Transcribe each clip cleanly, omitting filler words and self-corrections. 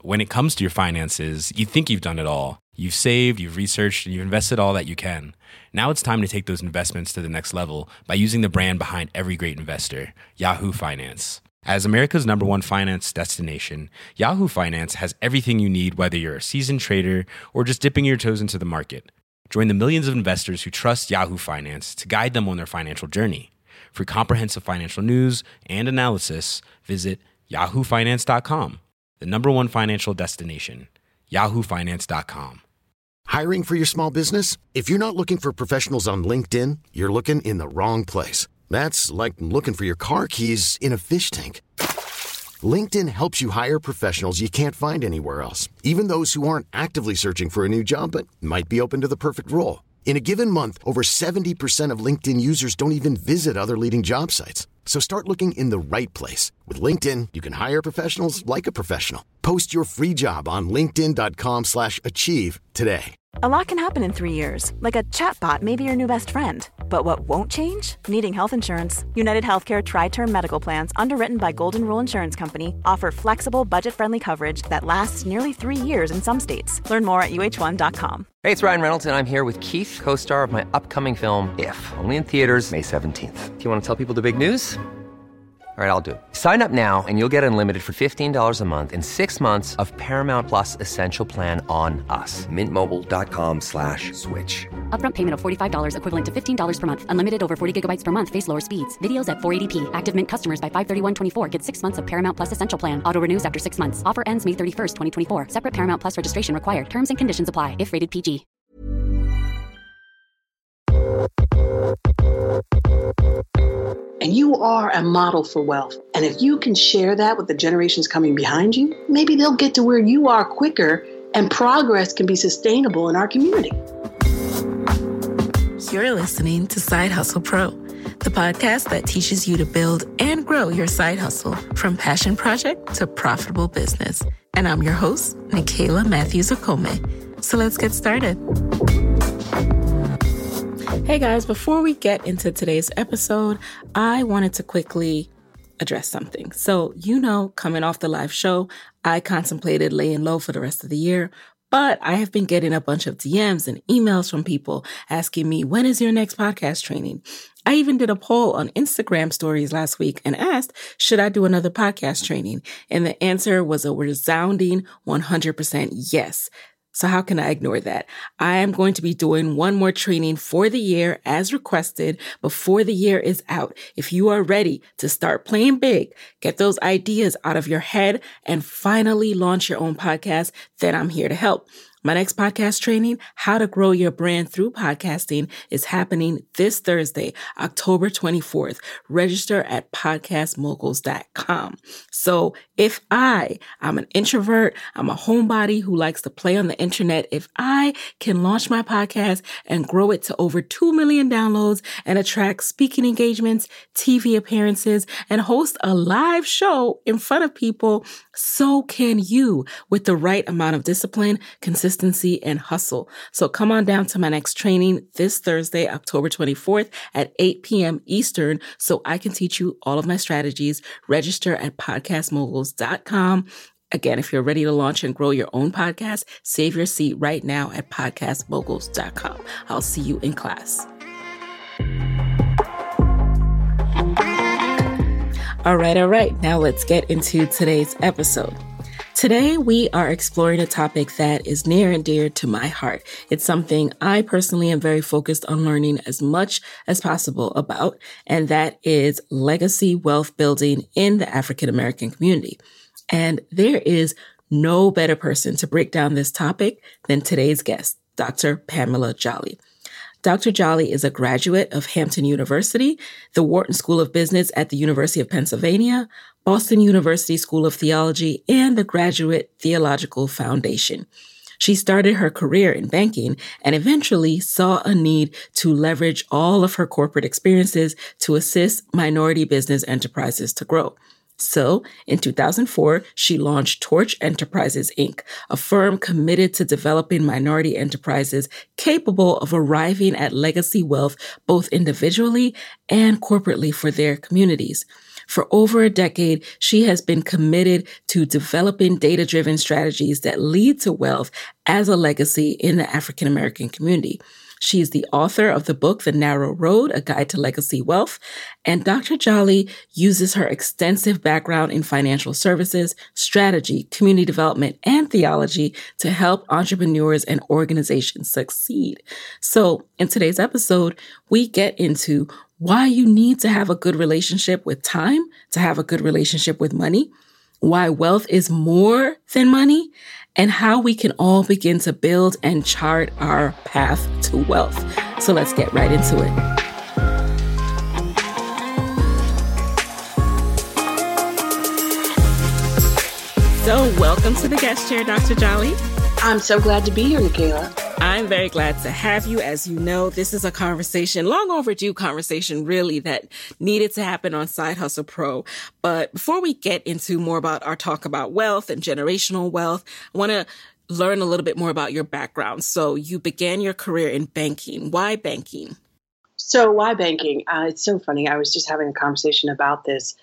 when it comes to your finances, you think you've done it all. You've saved, you've researched, and you've invested all that you can. Now it's time to take those investments to the next level by using the brand behind every great investor, Yahoo Finance. As America's #1 finance destination, Yahoo Finance has everything you need, whether you're a seasoned trader or just dipping your toes into the market. Join the millions of investors who trust Yahoo Finance to guide them on their financial journey. For comprehensive financial news and analysis, visit yahoofinance.com, the #1 financial destination, yahoofinance.com. Hiring for your small business? If you're not looking for professionals on LinkedIn, you're looking in the wrong place. That's like looking for your car keys in a fish tank. LinkedIn helps you hire professionals you can't find anywhere else, even those who aren't actively searching for a new job but might be open to the perfect role. In a given month, over 70% of LinkedIn users don't even visit other leading job sites. So start looking in the right place. With LinkedIn, you can hire professionals like a professional. Post your free job on linkedin.com/achieve today. A lot can happen in 3 years, like a chatbot may be your new best friend. But what won't change? Needing health insurance. United Healthcare Tri-Term Medical Plans, underwritten by Golden Rule Insurance Company, offer flexible, budget-friendly coverage that lasts nearly 3 years in some states. Learn more at uh1.com. Hey, it's Ryan Reynolds, and I'm here with Keith, co-star of my upcoming film, If, only in theaters May 17th. Do you want to tell people the big news? All right, I'll do it. Sign up now and you'll get unlimited for $15 a month and 6 months of Paramount Plus Essential Plan on us. MintMobile.com/switch. Upfront payment of $45 equivalent to $15 per month. Unlimited over 40 gigabytes per month. Face lower speeds. Videos at 480p. Active Mint customers by 531.24 get 6 months of Paramount Plus Essential Plan. Auto renews after 6 months. Offer ends May 31st, 2024. Separate Paramount Plus registration required. Terms and conditions apply if rated PG. And you are a model for wealth. And if you can share that with the generations coming behind you, maybe they'll get to where you are quicker and progress can be sustainable in our community. You're listening to Side Hustle Pro, the podcast that teaches you to build and grow your side hustle from passion project to profitable business. And I'm your host, Nicaila Matthews-Okome. So let's get started. Hey guys, before we get into today's episode, I wanted to quickly address something. So, coming off the live show, I contemplated laying low for the rest of the year, but I have been getting a bunch of DMs and emails from people asking me, when is your next podcast training? I even did a poll on Instagram stories last week and asked, should I do another podcast training? And the answer was a resounding 100% yes. So how can I ignore that? I am going to be doing one more training for the year as requested before the year is out. If you are ready to start playing big, get those ideas out of your head, and finally launch your own podcast, then I'm here to help. My next podcast training, How to Grow Your Brand Through Podcasting, is happening this Thursday, October 24th. Register at podcastmoguls.com. So if I'm an introvert, I'm a homebody who likes to play on the internet, if I can launch my podcast and grow it to over 2 million downloads and attract speaking engagements, TV appearances, and host a live show in front of people, so can you with the right amount of discipline, consistency, and hustle. So come on down to my next training this Thursday, October 24th at 8 p.m. Eastern so I can teach you all of my strategies. Register at podcastmoguls.com. Again, if you're ready to launch and grow your own podcast, save your seat right now at podcastmoguls.com. I'll see you in class. All right. Now let's get into today's episode. Today, we are exploring a topic that is near and dear to my heart. It's something I personally am very focused on learning as much as possible about, and that is legacy wealth building in the African American community. And there is no better person to break down this topic than today's guest, Dr. Pamela Jolly. Dr. Jolly is a graduate of Hampton University, the Wharton School of Business at the University of Pennsylvania, Boston University School of Theology, and the Graduate Theological Foundation. She started her career in banking and eventually saw a need to leverage all of her corporate experiences to assist minority business enterprises to grow. So, in 2004, she launched Torch Enterprises, Inc., a firm committed to developing minority enterprises capable of arriving at legacy wealth both individually and corporately for their communities. For over a decade, she has been committed to developing data-driven strategies that lead to wealth as a legacy in the African American community. She is the author of the book, The Narrow Road, A Guide to Legacy Wealth. And Dr. Jolly uses her extensive background in financial services, strategy, community development, and theology to help entrepreneurs and organizations succeed. So in today's episode, we get into why you need to have a good relationship with time, to have a good relationship with money, why wealth is more than money, and how we can all begin to build and chart our path to wealth. So let's get right into it. So welcome to the guest chair, Dr. Jolly. I'm so glad to be here, Nicaila. I'm very glad to have you. As you know, this is a conversation, long overdue conversation, really, that needed to happen on Side Hustle Pro. But before we get into more about our talk about wealth and generational wealth, I want to learn a little bit more about your background. So you began your career in banking. Why banking? So why banking? It's so funny. I was just having a conversation about this.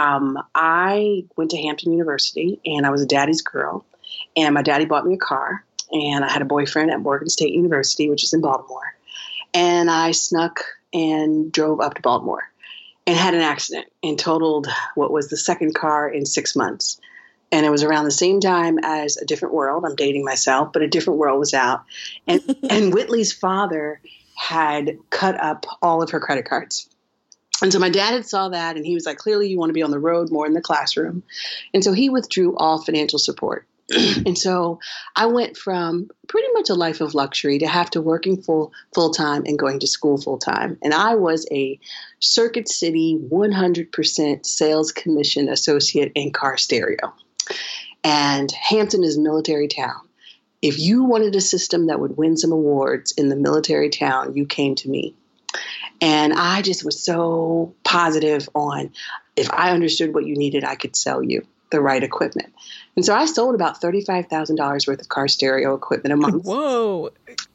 I went to Hampton University, and I was a daddy's girl. And my daddy bought me a car. And I had a boyfriend at Morgan State University, which is in Baltimore. And I snuck and drove up to Baltimore and had an accident and totaled what was the second car in 6 months. And it was around the same time as A Different World. I'm dating myself, but A Different World was out. And Whitley's father had cut up all of her credit cards. And so my dad had saw that, and he was like, clearly you want to be on the road more in the classroom. And so he withdrew all financial support. And so I went from pretty much a life of luxury to have to working full time and going to school full time. And I was a Circuit City 100% sales commission associate in car stereo. And Hampton is a military town. If you wanted a system that would win some awards in the military town, you came to me. And I just was so positive on if I understood what you needed, I could sell you the right equipment. And so I sold about $35,000 worth of car stereo equipment a month. Whoa.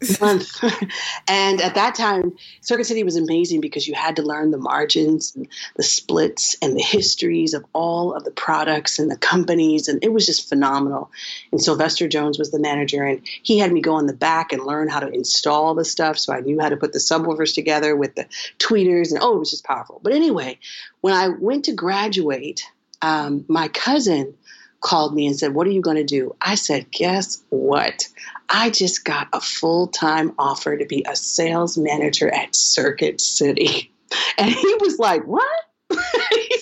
And at that time, Circuit City was amazing because you had to learn the margins and the splits and the histories of all of the products and the companies. And it was just phenomenal. And Sylvester Jones was the manager, and he had me go in the back and learn how to install the stuff. So I knew how to put the subwoofers together with the tweeters. And it was just powerful. But anyway, when I went to graduate, my cousin called me and said, what are you going to do? I said, guess what? I just got a full-time offer to be a sales manager at Circuit City. And he was like, what? He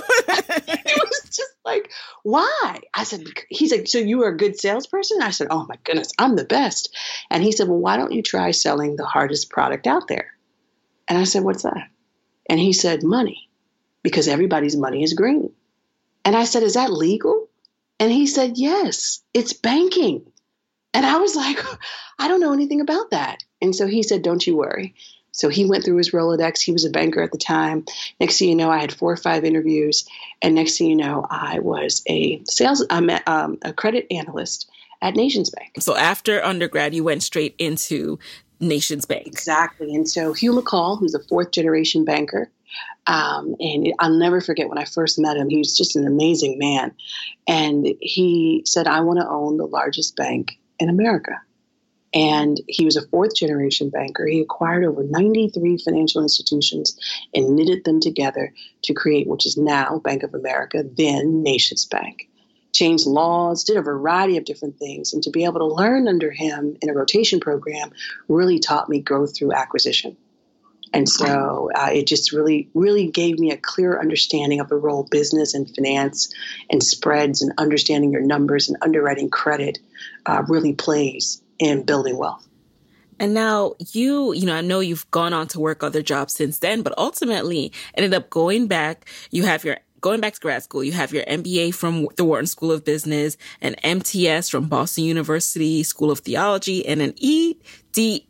was just like, why? I said, he's like, so you are a good salesperson? I said, oh my goodness, I'm the best. And he said, well, why don't you try selling the hardest product out there? And I said, what's that? And he said, money, because everybody's money is green. And I said, is that legal? And he said, yes, it's banking. And I was like, I don't know anything about that. And so he said, don't you worry. So he went through his Rolodex. He was a banker at the time. Next thing you know, I had 4 or 5 interviews. And next thing you know, I was a credit analyst at Nations Bank. So after undergrad, you went straight into Nations Bank. Exactly. And so Hugh McCall, who's a 4th generation banker, and I'll never forget when I first met him. He was just an amazing man. And he said, I want to own the largest bank in America. And he was a 4th generation banker. He acquired over 93 financial institutions and knitted them together to create, which is now Bank of America, then Nations Bank. Changed laws, did a variety of different things. And to be able to learn under him in a rotation program really taught me growth through acquisition. And so it just really, really gave me a clear understanding of the role business and finance and spreads and understanding your numbers and underwriting credit really plays in building wealth. And now I know you've gone on to work other jobs since then, but ultimately ended up going back to grad school. You have your MBA from the Wharton School of Business, an MTS from Boston University School of Theology, and an ED.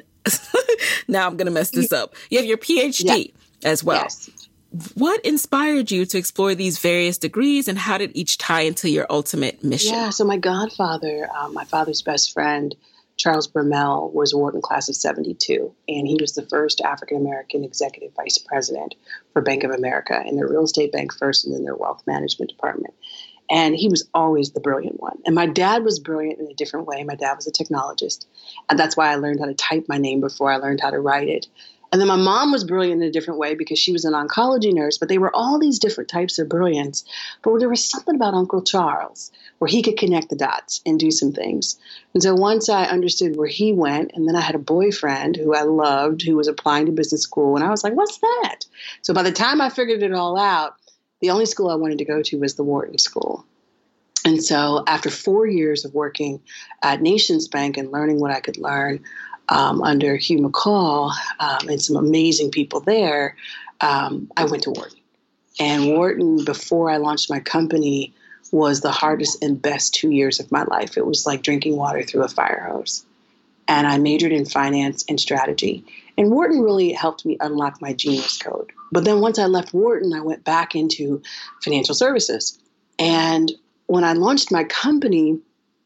Now I'm going to mess this up. You have your PhD as well. Yes. What inspired you to explore these various degrees, and how did each tie into your ultimate mission? Yeah, so my godfather, my father's best friend, Charles Brumell was Wharton class of 72, and he was the first African-American executive vice president for Bank of America, in their real estate bank first and then their wealth management department. And he was always the brilliant one. And my dad was brilliant in a different way. My dad was a technologist, and that's why I learned how to type my name before I learned how to write it. And then my mom was brilliant in a different way because she was an oncology nurse, but they were all these different types of brilliance. But there was something about Uncle Charles where he could connect the dots and do some things. And so once I understood where he went, and then I had a boyfriend who I loved who was applying to business school, and I was like, what's that? So by the time I figured it all out, the only school I wanted to go to was the Wharton School. And so after 4 years of working at Nations Bank and learning what I could learn, under Hugh McCall and some amazing people there, I went to Wharton. And Wharton, before I launched my company, was the hardest and best 2 years of my life. It was like drinking water through a fire hose. And I majored in finance and strategy. And Wharton really helped me unlock my genius code. But then once I left Wharton, I went back into financial services. And when I launched my company,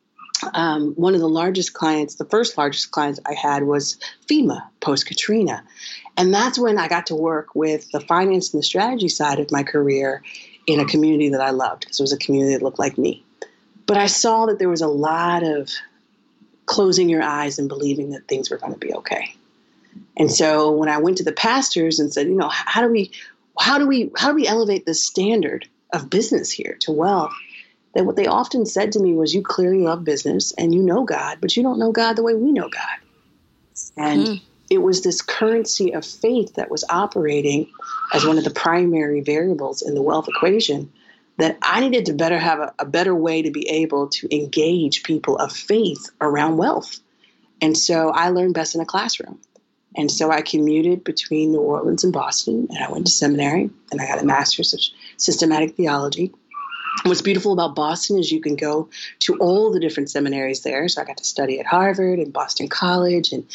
one of the largest clients, the first largest clients I had was FEMA post-Katrina. And that's when I got to work with the finance and the strategy side of my career in a community that I loved, because it was a community that looked like me. But I saw that there was a lot of closing your eyes and believing that things were going to be okay. And so when I went to the pastors and said, you know, how do we elevate the standard of business here to wealth? That what they often said to me was, you clearly love business and you know God, but you don't know God the way we know God. And it was this currency of faith that was operating as one of the primary variables in the wealth equation, that I needed to better have a better way to be able to engage people of faith around wealth. And so I learned best in a classroom. And so I commuted between New Orleans and Boston, and I went to seminary, and I got a master's of systematic theology. What's beautiful about Boston is you can go to all the different seminaries there. So I got to study at Harvard and Boston College and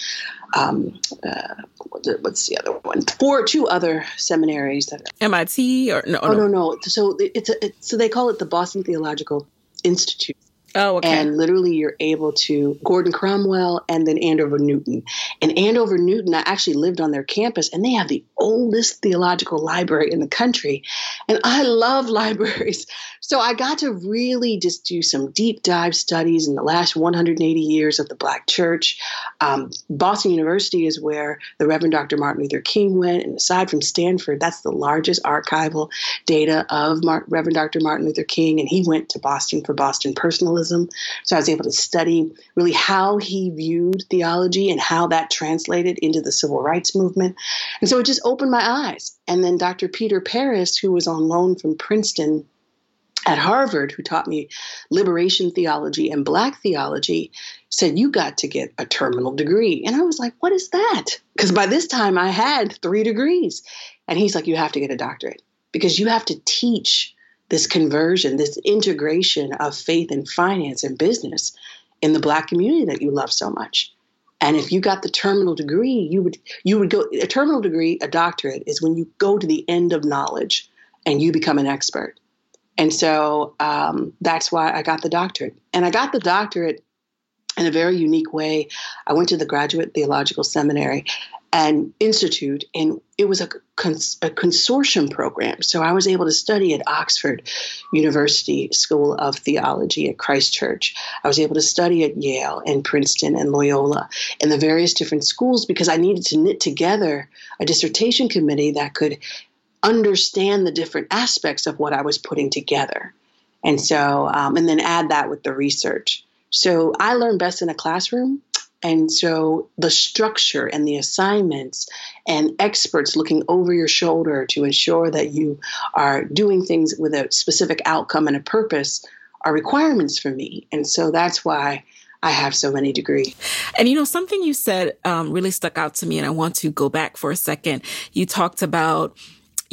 what's the other one? Two other seminaries. That MIT or no? No. So so they call it the Boston Theological Institute. Oh, okay. And literally you're able to Gordon Cromwell and then Andover Newton. And Andover Newton, I actually lived on their campus, and they have the oldest theological library in the country. And I love libraries. So I got to really just do some deep dive studies in the last 180 years of the Black church. Boston University is where the Reverend Dr. Martin Luther King went. And aside from Stanford, that's the largest archival data of Reverend Dr. Martin Luther King. And he went to Boston for Boston personalism. So I was able to study really how he viewed theology and how that translated into the civil rights movement. And so it just opened my eyes. And then Dr. Peter Paris, who was on loan from Princeton at Harvard, who taught me liberation theology and Black theology, said, you got to get a terminal degree. And I was like, what is that? Because by this time I had 3 degrees. And he's like, you have to get a doctorate because you have to teach this conversion, this integration of faith and finance and business in the Black community that you love so much. And if you got the terminal degree, you would go, a terminal degree, a doctorate is when you go to the end of knowledge and you become an expert. And so that's why I got the doctorate. And I got the doctorate in a very unique way. I went to the Graduate Theological Seminary and Institute, and it was a consortium program. So I was able to study at Oxford University School of Theology at Christ Church. I was able to study at Yale and Princeton and Loyola and the various different schools because I needed to knit together a dissertation committee that could understand the different aspects of what I was putting together. And so, and then add that with the research. So I learned best in a classroom. And so the structure and the assignments and experts looking over your shoulder to ensure that you are doing things with a specific outcome and a purpose are requirements for me. And so that's why I have so many degrees. And, you know, something you said really stuck out to me, and I want to go back for a second. You talked about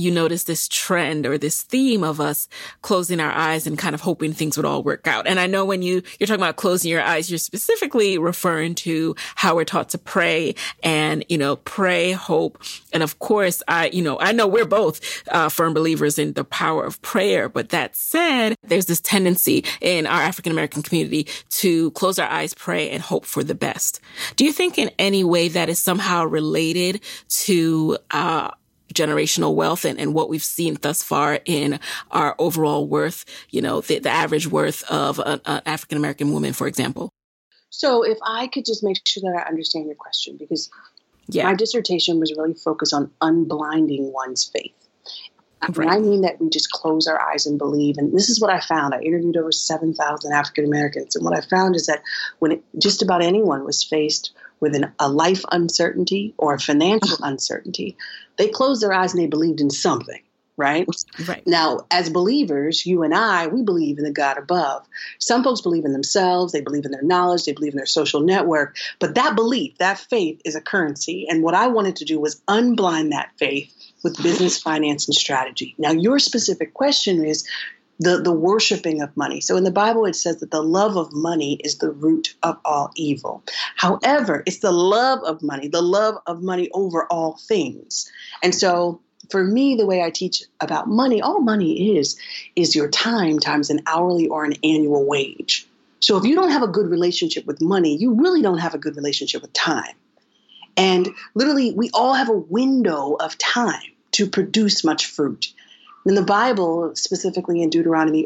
you notice this trend or this theme of us closing our eyes and kind of hoping things would all work out. And I know when you're talking about closing your eyes, you're specifically referring to how we're taught to pray and, pray, hope. And of course, I know we're both firm believers in the power of prayer. But that said, there's this tendency in our African American community to close our eyes, pray, and hope for the best. Do you think in any way that is somehow related to generational wealth and what we've seen thus far in our overall worth, the average worth of an African American woman, for example? So if I could just make sure that I understand your question, because my dissertation was really focused on unblinding one's faith. Right. And I mean that we just close our eyes and believe. And this is what I found. I interviewed over 7,000 African Americans. And what I found is that when just about anyone was faced with a life uncertainty or a financial uncertainty, they closed their eyes and they believed in something, right? Right. Now, as believers, you and I, we believe in the God above. Some folks believe in themselves. They believe in their knowledge. They believe in their social network. But that belief, that faith is a currency. And what I wanted to do was unblind that faith with business, finance, and strategy. Now, your specific question is the worshiping of money. So in the Bible, it says that the love of money is the root of all evil. However, it's the love of money over all things. And so for me, the way I teach about money, all money is your time times an hourly or an annual wage. So if you don't have a good relationship with money, you really don't have a good relationship with time. And literally, we all have a window of time to produce much fruit. In the Bible, specifically in Deuteronomy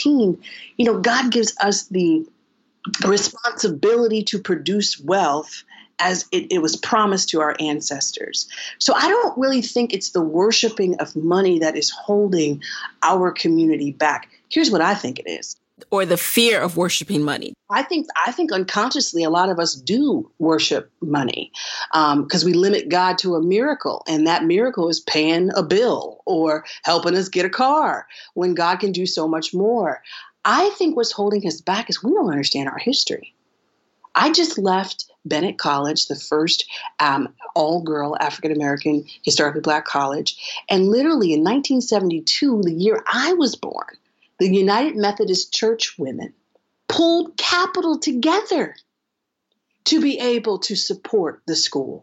8:18, God gives us the responsibility to produce wealth as it was promised to our ancestors. So I don't really think it's the worshiping of money that is holding our community back. Here's what I think it is. Or the fear of worshiping money. I think unconsciously a lot of us do worship money because we limit God to a miracle, and that miracle is paying a bill or helping us get a car when God can do so much more. I think what's holding us back is we don't understand our history. I just left Bennett College, the first all-girl African-American historically Black college, and literally in 1972, the year I was born, the United Methodist Church women pulled capital together to be able to support the school.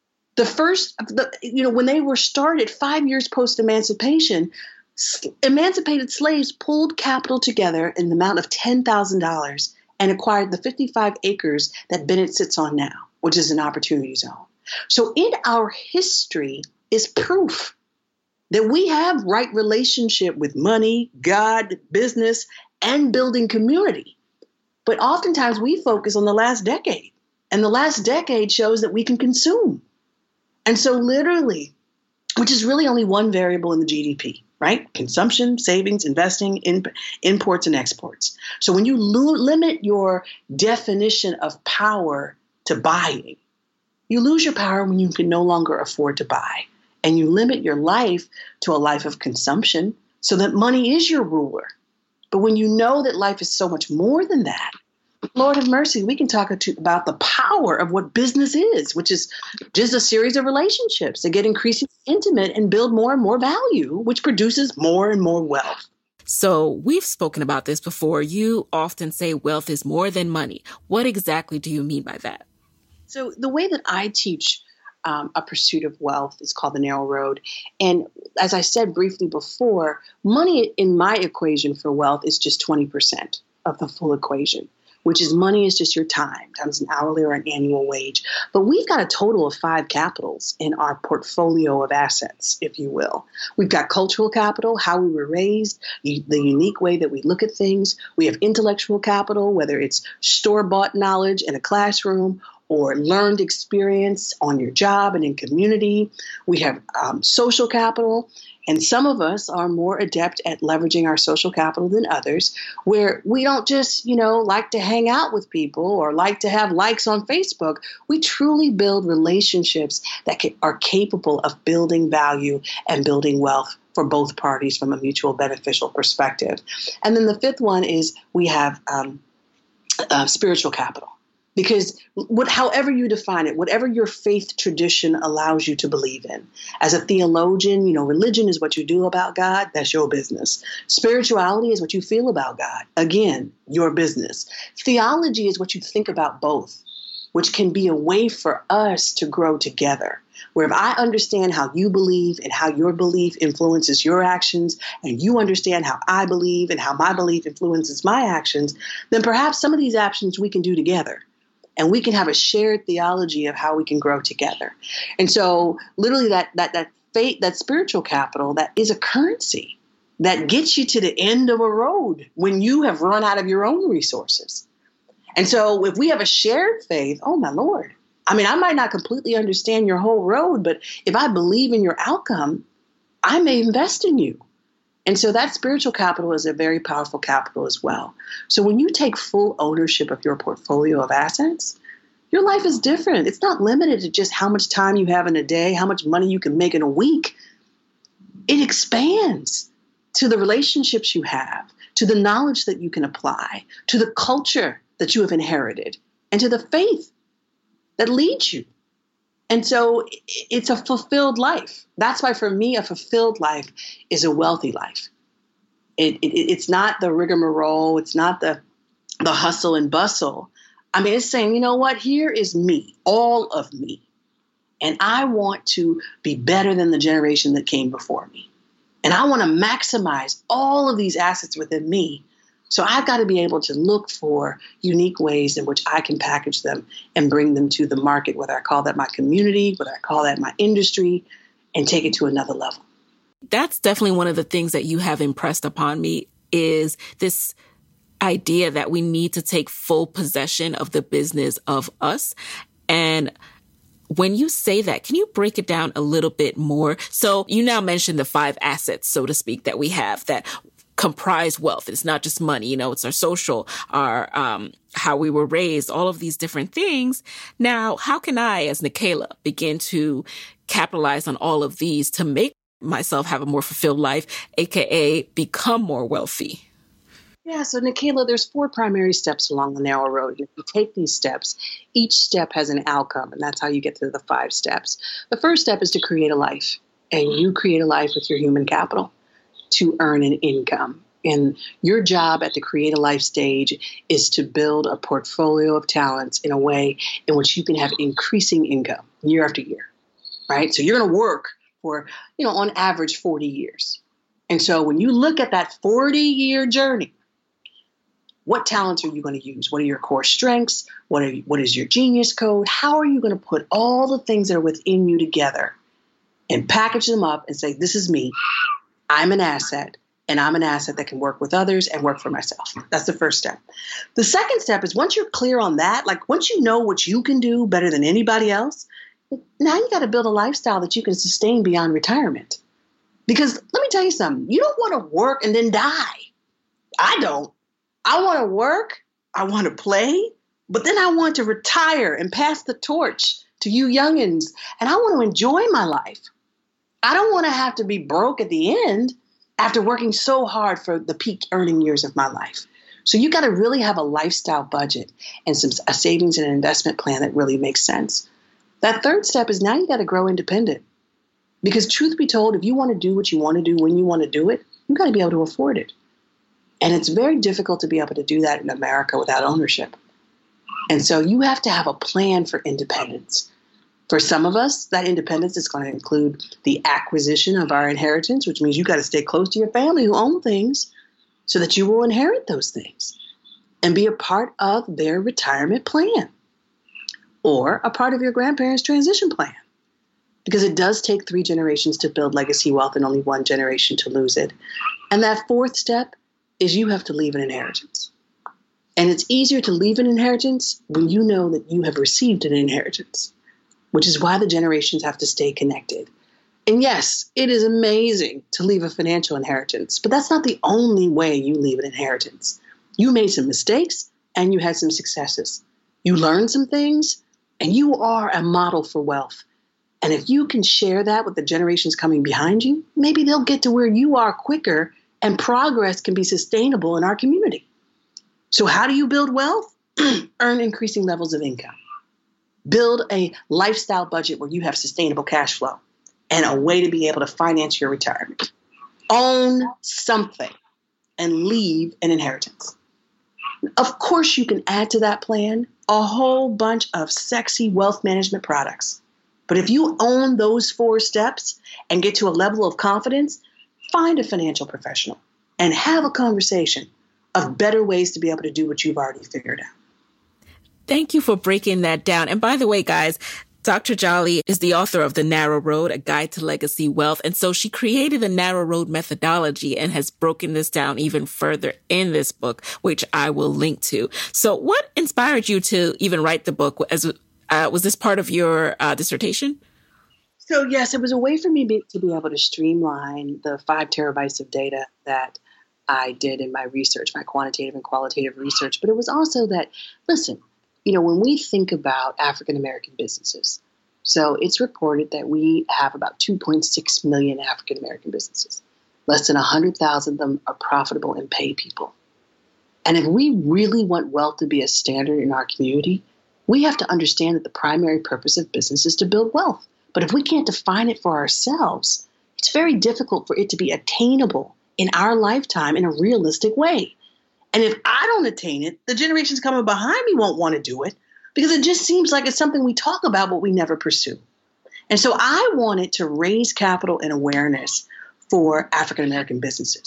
When they were started 5 years post-emancipation, emancipated slaves pulled capital together in the amount of $10,000 and acquired the 55 acres that Bennett sits on now, which is an opportunity zone. So in our history is proof that we have right relationship with money, God, business, and building community. But oftentimes we focus on the last decade, and the last decade shows that we can consume. And so literally, which is really only one variable in the GDP, right? Consumption, savings, investing, imports, and exports. So when you limit your definition of power to buying, you lose your power when you can no longer afford to buy. And you limit your life to a life of consumption so that money is your ruler. But when you know that life is so much more than that, Lord have mercy, we can talk about the power of what business is, which is just a series of relationships that get increasingly intimate and build more and more value, which produces more and more wealth. So we've spoken about this before. You often say wealth is more than money. What exactly do you mean by that? So the way that I teach a pursuit of wealth is called the narrow road. And as I said briefly before, money in my equation for wealth is just 20% of the full equation, which is money is just your time times an hourly or an annual wage. But we've got a total of 5 capitals in our portfolio of assets, if you will. We've got cultural capital, how we were raised, the unique way that we look at things. We have intellectual capital, whether it's store-bought knowledge in a classroom or learned experience on your job and in community. We have social capital, and some of us are more adept at leveraging our social capital than others, where we don't just, like to hang out with people or like to have likes on Facebook. We truly build relationships that are capable of building value and building wealth for both parties from a mutual beneficial perspective. And then the 5th one is we have spiritual capital. Because however you define it, whatever your faith tradition allows you to believe in. As a theologian, religion is what you do about God. That's your business. Spirituality is what you feel about God. Again, your business. Theology is what you think about both, which can be a way for us to grow together. Where if I understand how you believe and how your belief influences your actions, and you understand how I believe and how my belief influences my actions, then perhaps some of these actions we can do together. And we can have a shared theology of how we can grow together. And so literally that faith, that spiritual capital, that is a currency that gets you to the end of a road when you have run out of your own resources. And so if we have a shared faith, oh my Lord, I might not completely understand your whole road, but if I believe in your outcome, I may invest in you. And so that spiritual capital is a very powerful capital as well. So when you take full ownership of your portfolio of assets, your life is different. It's not limited to just how much time you have in a day, how much money you can make in a week. It expands to the relationships you have, to the knowledge that you can apply, to the culture that you have inherited, and to the faith that leads you. And so it's a fulfilled life. That's why for me, a fulfilled life is a wealthy life. It's not the rigmarole. It's not the hustle and bustle. It's saying, you know what? Here is me, all of me. And I want to be better than the generation that came before me. And I want to maximize all of these assets within me. So I've got to be able to look for unique ways in which I can package them and bring them to the market, whether I call that my community, whether I call that my industry, and take it to another level. That's definitely one of the things that you have impressed upon me is this idea that we need to take full possession of the business of us. And when you say that, can you break it down a little bit more? So you now mentioned the 5 assets, so to speak, that we have that comprise wealth. It's not just money, it's our social, our how we were raised, all of these different things. Now, how can I, as Nicaila, begin to capitalize on all of these to make myself have a more fulfilled life, aka become more wealthy? Yeah, so Nicaila, there's 4 primary steps along the narrow road. If you take these steps, each step has an outcome, and that's how you get to the 5 steps. The first step is to create a life, and you create a life with your human capital to earn an income. And your job at the Create a Life stage is to build a portfolio of talents in a way in which you can have increasing income year after year, right? So you're going to work for, on average 40 years. And so when you look at that 40-year journey, what talents are you going to use? What are your core strengths? What is your genius code? How are you going to put all the things that are within you together and package them up and say, this is me. I'm an asset, and I'm an asset that can work with others and work for myself. That's the first step. The second step is once you're clear on that, once you know what you can do better than anybody else, now you got to build a lifestyle that you can sustain beyond retirement. Because let me tell you something, you don't want to work and then die. I don't. I want to work, I want to play, but then I want to retire and pass the torch to you youngins, and I want to enjoy my life. I don't want to have to be broke at the end after working so hard for the peak earning years of my life. So you got to really have a lifestyle budget and a savings and an investment plan that really makes sense. That third step is now you got to grow independent. Because truth be told, if you want to do what you want to do when you want to do it, you got to be able to afford it. And it's very difficult to be able to do that in America without ownership. And so you have to have a plan for independence. For some of us, that independence is going to include the acquisition of our inheritance, which means you got to stay close to your family who own things so that you will inherit those things and be a part of their retirement plan or a part of your grandparents' transition plan. Because it does take 3 generations to build legacy wealth and only 1 generation to lose it. And that 4th step is you have to leave an inheritance. And it's easier to leave an inheritance when you know that you have received an inheritance, which is why the generations have to stay connected. And yes, it is amazing to leave a financial inheritance, but that's not the only way you leave an inheritance. You made some mistakes and you had some successes. You learned some things and you are a model for wealth. And if you can share that with the generations coming behind you, maybe they'll get to where you are quicker and progress can be sustainable in our community. So how do you build wealth? Earn increasing levels of income. Build a lifestyle budget where you have sustainable cash flow and a way to be able to finance your retirement. Own something and leave an inheritance. Of course, you can add to that plan a whole bunch of sexy wealth management products. But if you own those 4 steps and get to a level of confidence, find a financial professional and have a conversation of better ways to be able to do what you've already figured out. Thank you for breaking that down. And by the way, guys, Dr. Jolly is the author of The Narrow Road, A Guide to Legacy Wealth. And so she created the Narrow Road methodology and has broken this down even further in this book, which I will link to. So what inspired you to even write the book? Was this part of your dissertation? So yes, it was a way for me to be able to streamline the 5 terabytes of data that I did in my research, my quantitative and qualitative research. But it was also that, listen, when we think about African-American businesses, so it's reported that we have about 2.6 million African-American businesses. Less than 100,000 of them are profitable and pay people. And if we really want wealth to be a standard in our community, we have to understand that the primary purpose of business is to build wealth. But if we can't define it for ourselves, it's very difficult for it to be attainable in our lifetime in a realistic way. And if I don't attain it, the generations coming behind me won't want to do it because it just seems like it's something we talk about, but we never pursue. And so I wanted to raise capital and awareness for African-American businesses.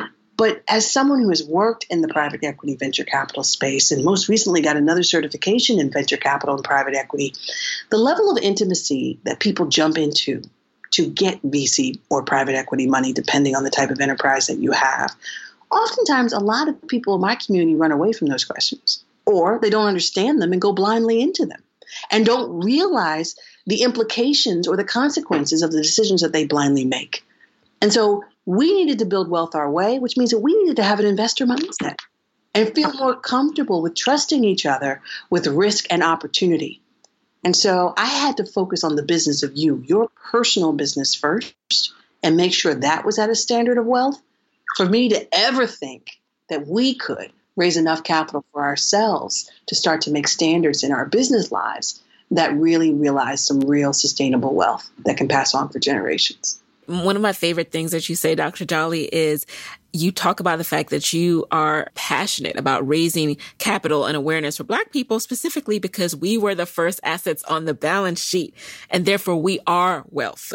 But as someone who has worked in the private equity venture capital space and most recently got another certification in venture capital and private equity, the level of intimacy that people jump into to get VC or private equity money, depending on the type of enterprise that you have, oftentimes a lot of people in my community run away from those questions, or they don't understand them and go blindly into them and don't realize the implications or the consequences of the decisions that they blindly make. And so we needed to build wealth our way, which means that we needed to have an investor mindset and feel more comfortable with trusting each other with risk and opportunity. And so I had to focus on the business of you, your personal business first, and make sure that was at a standard of wealth for me to ever think that we could raise enough capital for ourselves to start to make standards in our business lives that really realize some real sustainable wealth that can pass on for generations. One of my favorite things that you say, Dr. Jolly, is you talk about the fact that you are passionate about raising capital and awareness for Black people, specifically because we were the first assets on the balance sheet, and therefore we are wealth.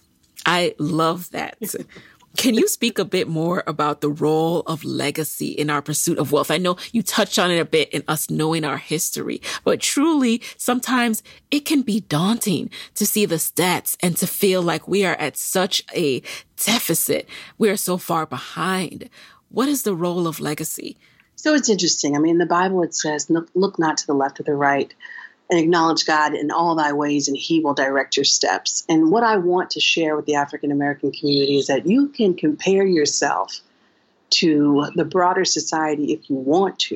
I love that. Can you speak a bit more about the role of legacy in our pursuit of wealth? I know you touched on it a bit in us knowing our history, but truly, sometimes it can be daunting to see the stats and to feel like we are at such a deficit. We are so far behind. What is the role of legacy? So it's interesting. I mean, in the Bible, it says, look not to the left or the right, and acknowledge God in all thy ways, and he will direct your steps. And what I want to share with the African-American community is that you can compare yourself to the broader society if you want to,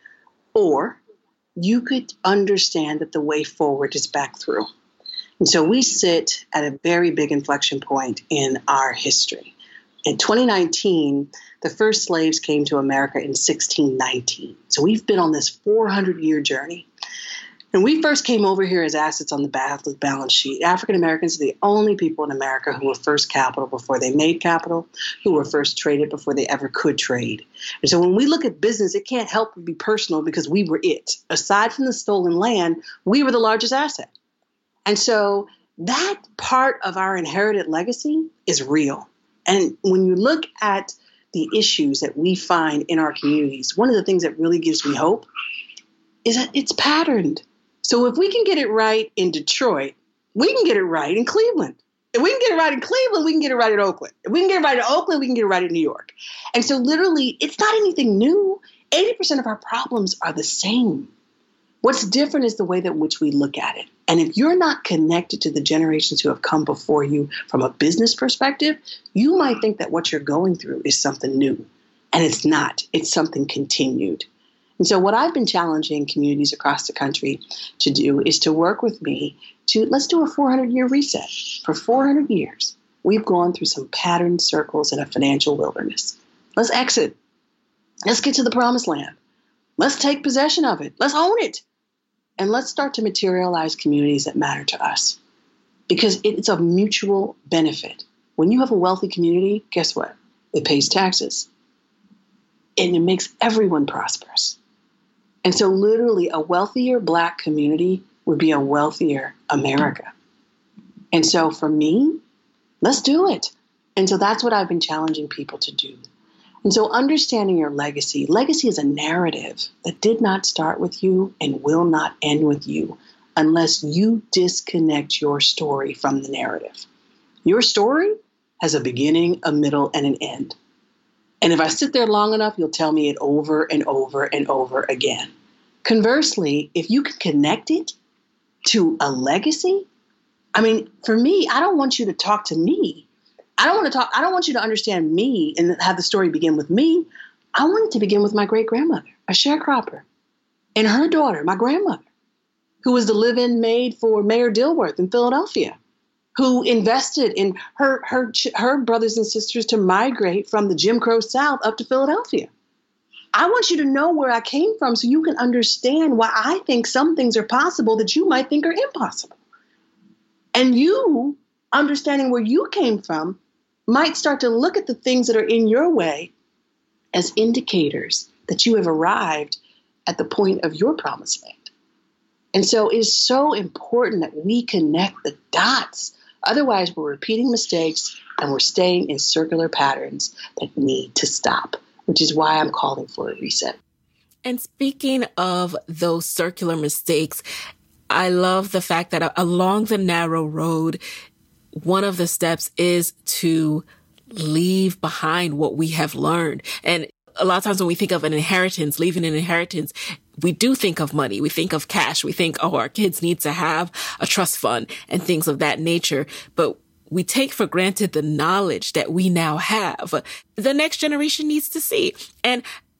or you could understand that the way forward is back through. And so we sit at a very big inflection point in our history. In 2019, the first slaves came to America in 1619. So we've been on this 400-year journey. When we first came over here as assets on the balance sheet, African Americans are the only people in America who were first capital before they made capital, who were first traded before they ever could trade. And so when we look at business, it can't help but be personal because we were it. Aside from the stolen land, we were the largest asset. And so that part of our inherited legacy is real. And when you look at the issues that we find in our communities, one of the things that really gives me hope is that it's patterned. So if we can get it right in Detroit, we can get it right in Cleveland. If we can get it right in Cleveland, we can get it right in Oakland. If we can get it right in Oakland, we can get it right in New York. And so literally, it's not anything new. 80% of our problems are the same. What's different is the way that which we look at it. And if you're not connected to the generations who have come before you from a business perspective, you might think that what you're going through is something new. And it's not. It's something continued. And so what I've been challenging communities across the country to do is to work with me to, let's do a 400-year reset. For 400 years, we've gone through some patterned circles in a financial wilderness. Let's exit. Let's get to the promised land. Let's take possession of it. Let's own it. And let's start to materialize communities that matter to us, because it's a mutual benefit. When you have a wealthy community, guess what? It pays taxes and it makes everyone prosperous. And so literally a wealthier Black community would be a wealthier America. And so for me, let's do it. And so that's what I've been challenging people to do. And so understanding your legacy is a narrative that did not start with you and will not end with you unless you disconnect your story from the narrative. Your story has a beginning, a middle, and an end. And if I sit there long enough, you'll tell me it over and over and over again. Conversely, if you can connect it to a legacy, I mean, for me, I don't want you to talk to me. I don't want you to understand me and have the story begin with me. I want it to begin with my great-grandmother, a sharecropper, and her daughter, my grandmother, who was the live-in maid for Mayor Dilworth in Philadelphia, who invested in her brothers and sisters to migrate from the Jim Crow South up to Philadelphia. I want you to know where I came from so you can understand why I think some things are possible that you might think are impossible. And you, understanding where you came from, might start to look at the things that are in your way as indicators that you have arrived at the point of your promised land. And so it is so important that we connect the dots. Otherwise, we're repeating mistakes and we're staying in circular patterns that need to stop, which is why I'm calling for a reset. And speaking of those circular mistakes, I love the fact that along the narrow road, one of the steps is to leave behind what we have learned. And a lot of times when we think of an inheritance, leaving an inheritance, we do think of money. We think of cash. We think, oh, our kids need to have a trust fund and things of that nature. But we take for granted the knowledge that we now have. The next generation needs to see. And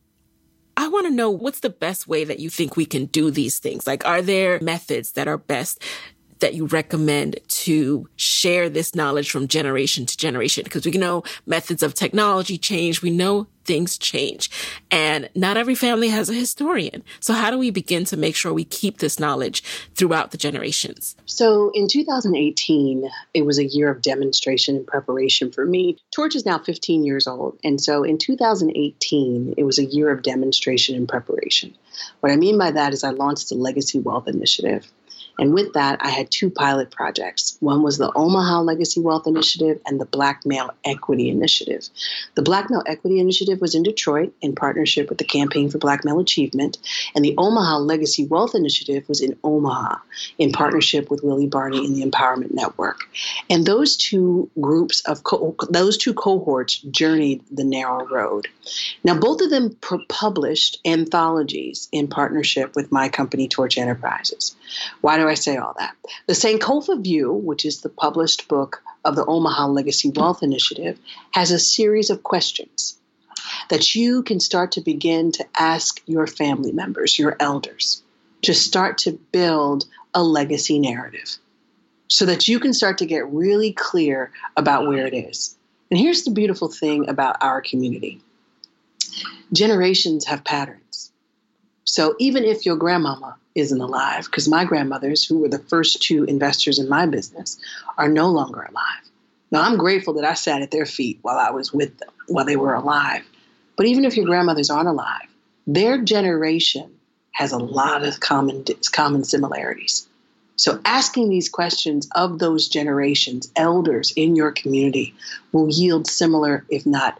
I want to know, what's the best way that you think we can do these things? Like, are there methods that are best that you recommend to share this knowledge from generation to generation? Because we know methods of technology change. We know things change. And not every family has a historian. So how do we begin to make sure we keep this knowledge throughout the generations? So in 2018, it was a year of demonstration and preparation for me. Torch is now 15 years old. And so in 2018, it was a year of demonstration and preparation. What I mean by that is I launched the Legacy Wealth Initiative. And with that, I had two pilot projects. One was the Omaha Legacy Wealth Initiative and the Black Male Equity Initiative. The Black Male Equity Initiative was in Detroit in partnership with the Campaign for Black Male Achievement. And the Omaha Legacy Wealth Initiative was in Omaha in partnership with Willie Barney and the Empowerment Network. And those two groups of those two cohorts journeyed the narrow road. Now, both of them published anthologies in partnership with my company, Torch Enterprises. Why do I say all that? The Sankofa View, which is the published book of the Omaha Legacy Wealth Initiative, has a series of questions that you can start to begin to ask your family members, your elders, to start to build a legacy narrative so that you can start to get really clear about where it is. And here's the beautiful thing about our community. Generations have patterns. So even if your grandmama isn't alive, because my grandmothers, who were the first two investors in my business, are no longer alive. Now, I'm grateful that I sat at their feet while I was with them, while they were alive. But even if your grandmothers aren't alive, their generation has a lot of common similarities. So asking these questions of those generations, elders in your community, will yield similar, if not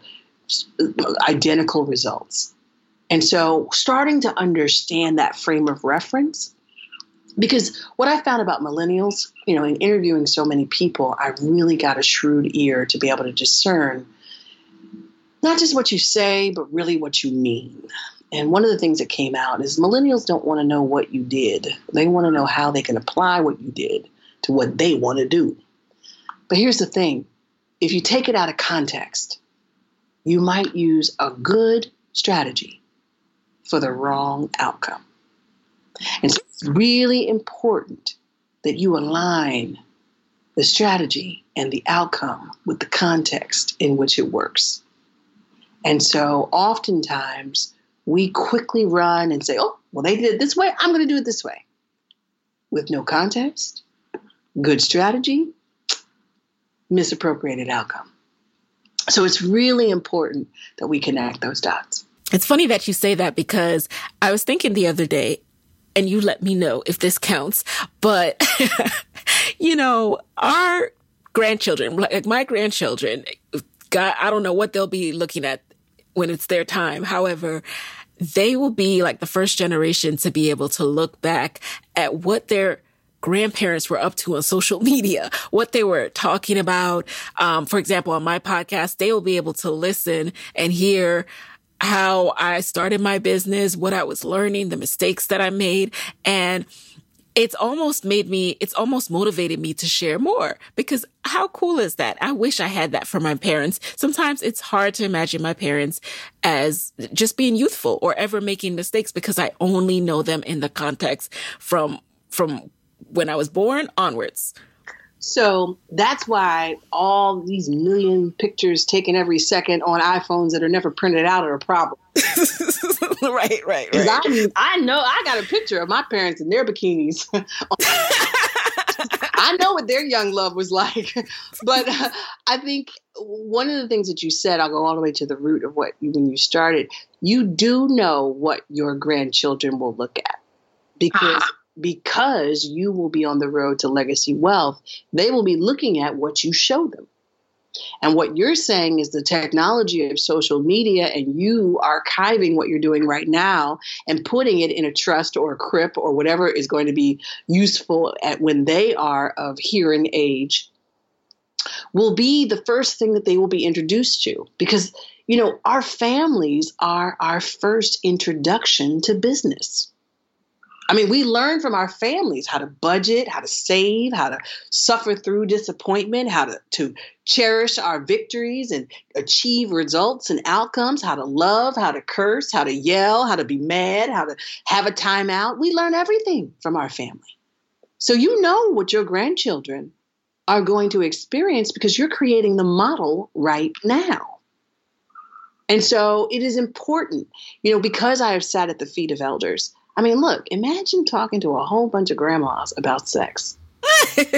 identical results. And so starting to understand that frame of reference, because what I found about millennials, in interviewing so many people, I really got a shrewd ear to be able to discern not just what you say, but really what you mean. And one of the things that came out is millennials don't want to know what you did. They want to know how they can apply what you did to what they want to do. But here's the thing. If you take it out of context, you might use a good strategy for the wrong outcome. And so it's really important that you align the strategy and the outcome with the context in which it works. And so oftentimes we quickly run and say, oh, well, they did it this way, I'm going to do it this way. With no context, good strategy, misappropriated outcome. So it's really important that we connect those dots. It's funny that you say that, because I was thinking the other day, and you let me know if this counts, but, our grandchildren, like my grandchildren, God, I don't know what they'll be looking at when it's their time. However, they will be like the first generation to be able to look back at what their grandparents were up to on social media, what they were talking about. For example, on my podcast, they will be able to listen and hear how I started my business, what I was learning, the mistakes that I made. And it's almost motivated me to share more, because how cool is that? I wish I had that for my parents. Sometimes it's hard to imagine my parents as just being youthful or ever making mistakes, because I only know them in the context from when I was born onwards. So that's why all these million pictures taken every second on iPhones that are never printed out are a problem. Right. I know I got a picture of my parents in their bikinis. I know what their young love was like. But I think one of the things that you said, I'll go all the way to the root of when you started, you do know what your grandchildren will look at. Because you will be on the road to legacy wealth, they will be looking at what you show them. And what you're saying is the technology of social media and you archiving what you're doing right now and putting it in a trust or a CRIP or whatever is going to be useful at when they are of hearing age will be the first thing that they will be introduced to. Because, our families are our first introduction to business. I mean, we learn from our families how to budget, how to save, how to suffer through disappointment, how to cherish our victories and achieve results and outcomes, how to love, how to curse, how to yell, how to be mad, how to have a timeout. We learn everything from our family. So you know what your grandchildren are going to experience because you're creating the model right now. And so it is important, because I have sat at the feet of elders. I mean, look, imagine talking to a whole bunch of grandmas about sex. I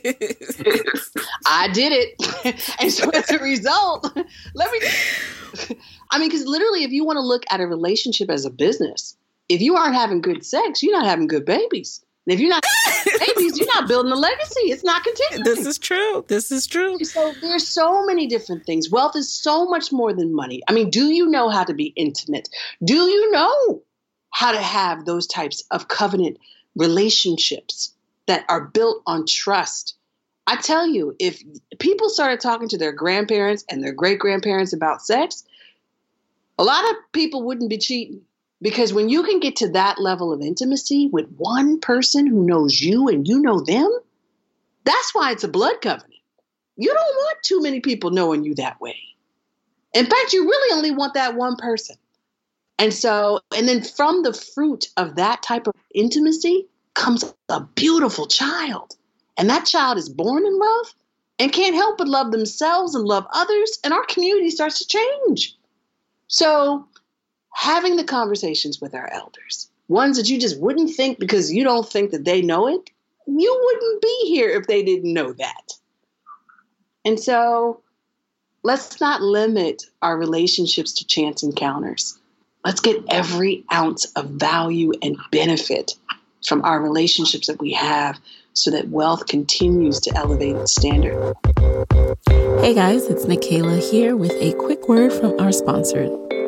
did it. And so as a result, because literally if you want to look at a relationship as a business, if you aren't having good sex, you're not having good babies. And if you're not having babies, you're not building a legacy. It's not continuing. This is true. So there's so many different things. Wealth is so much more than money. I mean, do you know how to be intimate? Do you know how to have those types of covenant relationships that are built on trust? I tell you, if people started talking to their grandparents and their great-grandparents about sex, a lot of people wouldn't be cheating. Because when you can get to that level of intimacy with one person who knows you and you know them, that's why it's a blood covenant. You don't want too many people knowing you that way. In fact, you really only want that one person. And then from the fruit of that type of intimacy comes a beautiful child. And that child is born in love and can't help but love themselves and love others. And our community starts to change. So having the conversations with our elders, ones that you just wouldn't think because you don't think that they know it, you wouldn't be here if they didn't know that. And so let's not limit our relationships to chance encounters. Let's get every ounce of value and benefit from our relationships that we have so that wealth continues to elevate its standard. Hey guys, it's Nicaila here with a quick word from our sponsor.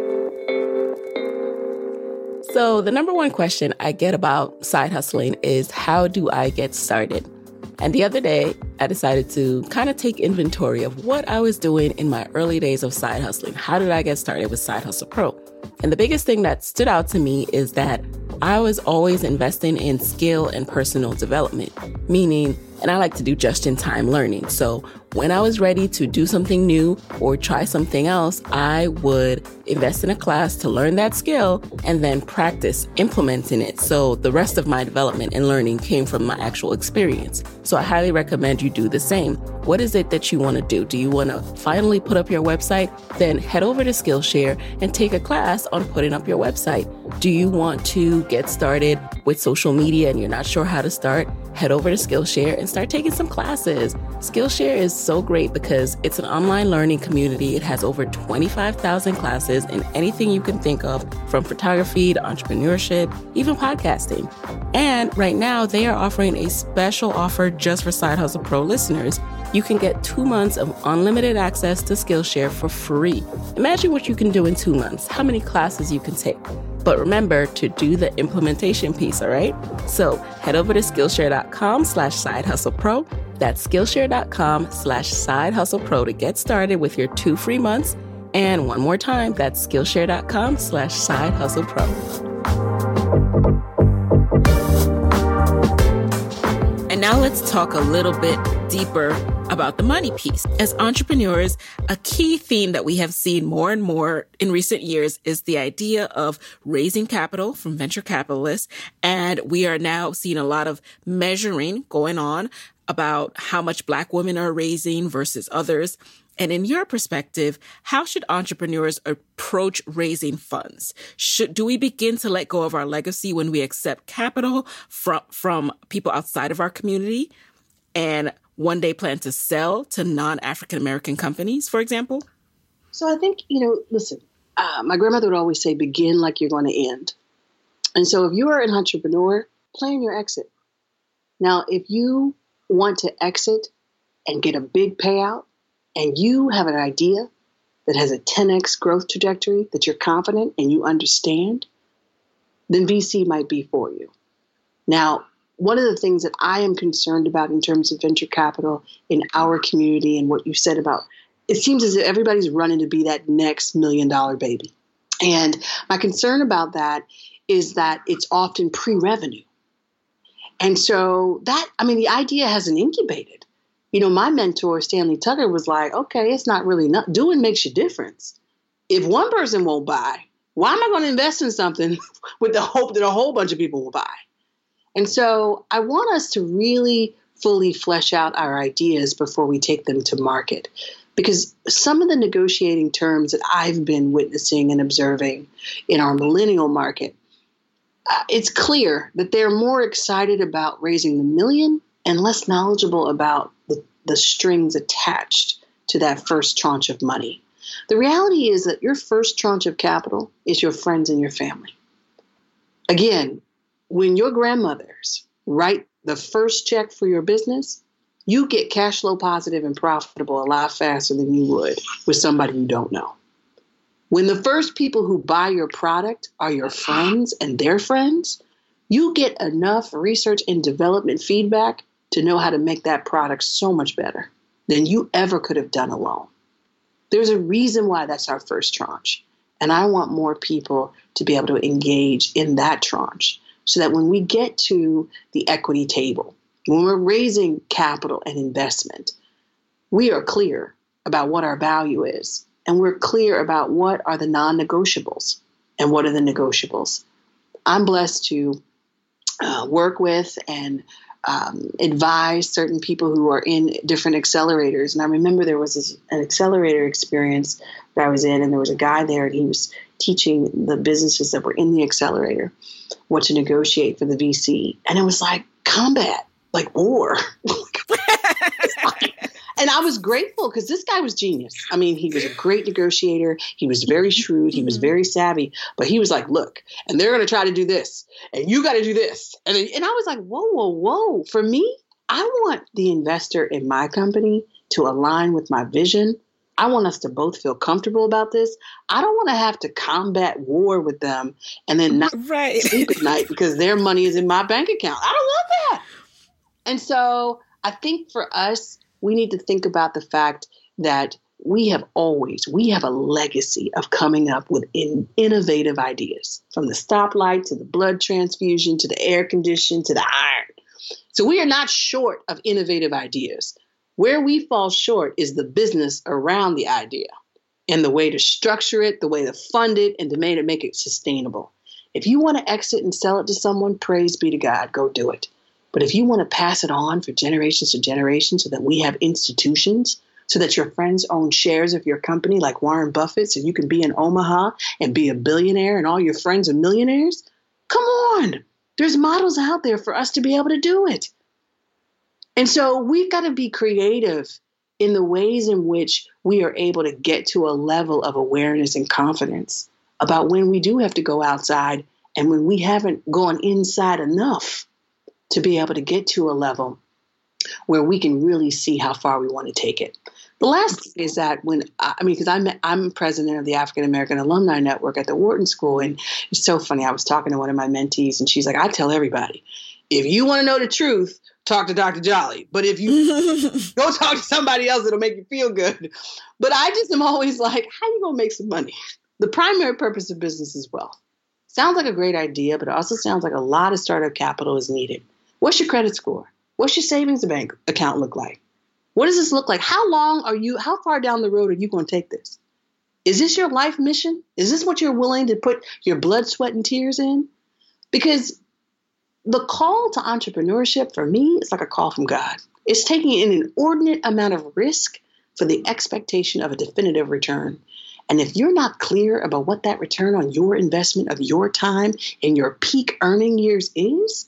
So the number one question I get about side hustling is, how do I get started? And the other day, I decided to kind of take inventory of what I was doing in my early days of side hustling. How did I get started with Side Hustle Pro? And the biggest thing that stood out to me is that I was always investing in skill and personal development, meaning and I like to do just-in-time learning. So when I was ready to do something new or try something else, I would invest in a class to learn that skill and then practice implementing it. So the rest of my development and learning came from my actual experience. So I highly recommend you do the same. What is it that you want to do? Do you want to finally put up your website? Then head over to Skillshare and take a class on putting up your website. Do you want to get started with social media and you're not sure how to start? Head over to Skillshare and start taking some classes. Skillshare is so great because it's an online learning community. It has over 25,000 classes in anything you can think of, from photography to entrepreneurship, even podcasting. And right now, they are offering a special offer just for Side Hustle Pro listeners. You can get 2 months of unlimited access to Skillshare for free. Imagine what you can do in 2 months, how many classes you can take. But remember to do the implementation piece, all right? So head over to Skillshare.com/sidehustlepro. That's Skillshare.com/sidehustlepro to get started with your 2 free months. And one more time, that's Skillshare.com/sidehustlepro. And now let's talk a little bit deeper about the money piece. As entrepreneurs, a key theme that we have seen more and more in recent years is the idea of raising capital from venture capitalists. And we are now seeing a lot of measuring going on about how much Black women are raising versus others. And in your perspective, how should entrepreneurs approach raising funds? Do we begin to let go of our legacy when we accept capital from people outside of our community and one day plan to sell to non-African American companies, for example? So I think, listen, my grandmother would always say, begin like you're going to end. And so if you are an entrepreneur, plan your exit. Now, if you want to exit and get a big payout, and you have an idea that has a 10x growth trajectory that you're confident and you understand, then VC might be for you. Now, one of the things that I am concerned about in terms of venture capital in our community and what you said about, it seems as if everybody's running to be that next $1 million baby. And my concern about that is that it's often pre-revenue. And so the idea hasn't incubated. My mentor, Stanley Tucker, was like, okay, it's not really doing makes a difference. If one person won't buy, why am I going to invest in something with the hope that a whole bunch of people will buy? And so I want us to really fully flesh out our ideas before we take them to market. Because some of the negotiating terms that I've been witnessing and observing in our millennial market, it's clear that they're more excited about raising the million and less knowledgeable about the strings attached to that first tranche of money. The reality is that your first tranche of capital is your friends and your family. Again, when your grandmothers write the first check for your business, you get cash flow positive and profitable a lot faster than you would with somebody you don't know. When the first people who buy your product are your friends and their friends, you get enough research and development feedback to know how to make that product so much better than you ever could have done alone. There's a reason why that's our first tranche. And I want more people to be able to engage in that tranche so that when we get to the equity table, when we're raising capital and investment, we are clear about what our value is. And we're clear about what are the non-negotiables and what are the negotiables. I'm blessed to work with and advise certain people who are in different accelerators. And I remember there was an accelerator experience that I was in, and there was a guy there, and he was teaching the businesses that were in the accelerator what to negotiate for the VC. And it was like combat, like war. And I was grateful because this guy was genius. I mean, he was a great negotiator. He was very shrewd. He was very savvy. But he was like, look, and they're going to try to do this. And you got to do this. And I was like, whoa. For me, I want the investor in my company to align with my vision. I want us to both feel comfortable about this. I don't want to have to combat war with them and then not sleep at night because their money is in my bank account. I don't want that. And so I think for us, we need to think about the fact that we have a legacy of coming up with innovative ideas, from the stoplight to the blood transfusion to the air condition to the iron. So we are not short of innovative ideas. Where we fall short is the business around the idea and the way to structure it, the way to fund it, and to make it sustainable. If you want to exit and sell it to someone, praise be to God, go do it. But if you want to pass it on for generations to generations so that we have institutions, so that your friends own shares of your company like Warren Buffett, so you can be in Omaha and be a billionaire and all your friends are millionaires, come on. There's models out there for us to be able to do it. And so we've got to be creative in the ways in which we are able to get to a level of awareness and confidence about when we do have to go outside and when we haven't gone inside enough to be able to get to a level where we can really see how far we want to take it. The last thing is that because I'm president of the African American Alumni Network at the Wharton School, and it's so funny. I was talking to one of my mentees, and she's like, I tell everybody, if you want to know the truth, talk to Dr. Jolly. But if you go talk to somebody else, it'll make you feel good. But I just am always like, how you going to make some money? The primary purpose of business is wealth. Sounds like a great idea, but it also sounds like a lot of startup capital is needed. What's your credit score? What's your savings bank account look like? What does this look like? How far down the road are you going to take this? Is this your life mission? Is this what you're willing to put your blood, sweat, and tears in? Because the call to entrepreneurship for me is like a call from God. It's taking an inordinate amount of risk for the expectation of a definitive return. And if you're not clear about what that return on your investment of your time in your peak earning years is,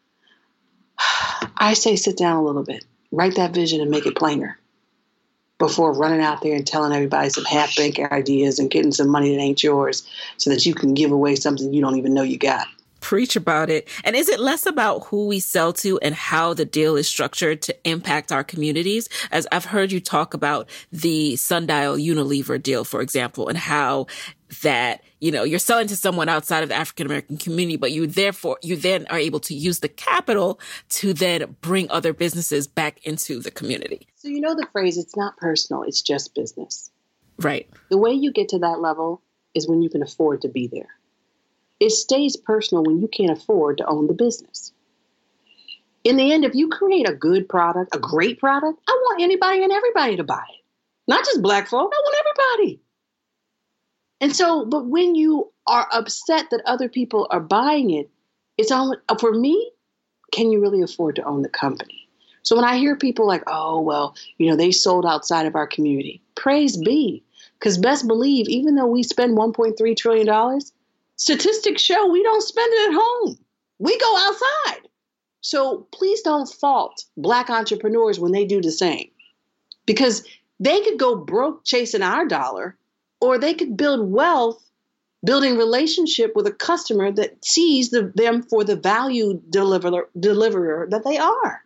I say sit down a little bit. Write that vision and make it plainer before running out there and telling everybody some half-baked ideas and getting some money that ain't yours so that you can give away something you don't even know you got. Preach about it. And is it less about who we sell to and how the deal is structured to impact our communities? As I've heard you talk about the Sundial Unilever deal, for example, and how that, you're selling to someone outside of the African-American community, but you then are able to use the capital to then bring other businesses back into the community. So the phrase, it's not personal, it's just business. Right. The way you get to that level is when you can afford to be there. It stays personal when you can't afford to own the business. In the end, if you create a good product, a great product, I want anybody and everybody to buy it. Not just Black folk, I want everybody. And so, but when you are upset that other people are buying it, it's on, for me, can you really afford to own the company? So when I hear people like, oh, well, they sold outside of our community, praise be. Because best believe, even though we spend $1.3 trillion, statistics show we don't spend it at home. We go outside. So please don't fault Black entrepreneurs when they do the same. Because they could go broke chasing our dollar, or they could build wealth building relationship with a customer that sees them for the value deliverer that they are.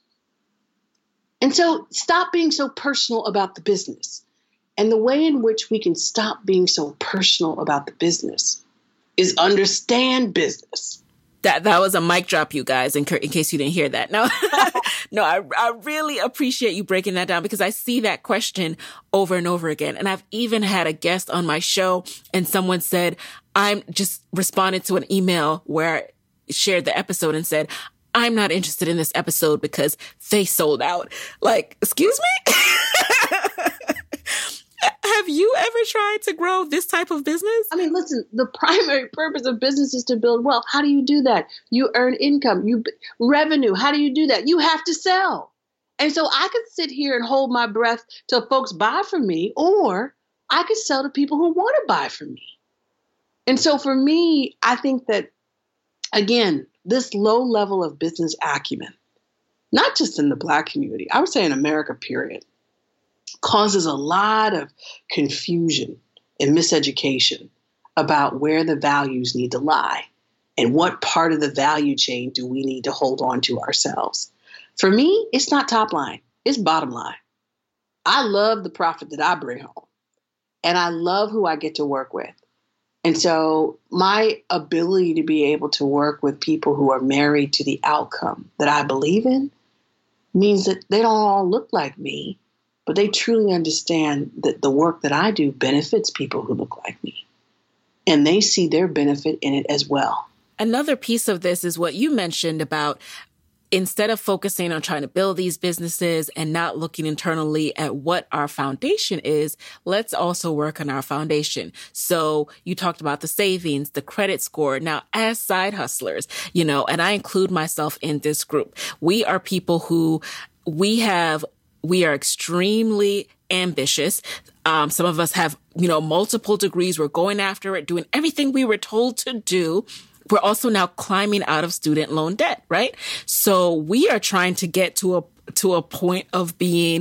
And so stop being so personal about the business. And the way in which we can stop being so personal about the business is understand business. That was a mic drop, you guys, in case you didn't hear that. No, I really appreciate you breaking that down, because I see that question over and over again. And I've even had a guest on my show and someone said, I'm just responded to an email where I shared the episode and said, I'm not interested in this episode because they sold out. Like, excuse me? Have you ever tried to grow this type of business? I mean, listen, the primary purpose of business is to build wealth. How do you do that? You earn income, revenue. How do you do that? You have to sell. And so I could sit here and hold my breath till folks buy from me, or I could sell to people who want to buy from me. And so for me, I think that, again, this low level of business acumen, not just in the Black community, I would say in America, period, causes a lot of confusion and miseducation about where the values need to lie and what part of the value chain do we need to hold on to ourselves. For me, it's not top line, it's bottom line. I love the profit that I bring home, and I love who I get to work with. And so my ability to be able to work with people who are married to the outcome that I believe in means that they don't all look like me, but they truly understand that the work that I do benefits people who look like me. And they see their benefit in it as well. Another piece of this is what you mentioned about instead of focusing on trying to build these businesses and not looking internally at what our foundation is, let's also work on our foundation. So you talked about the savings, the credit score. Now, as side hustlers, and I include myself in this group, we are people who we are extremely ambitious. Some of us have, multiple degrees. We're going after it, doing everything we were told to do. We're also now climbing out of student loan debt, right? So we are trying to get to a point of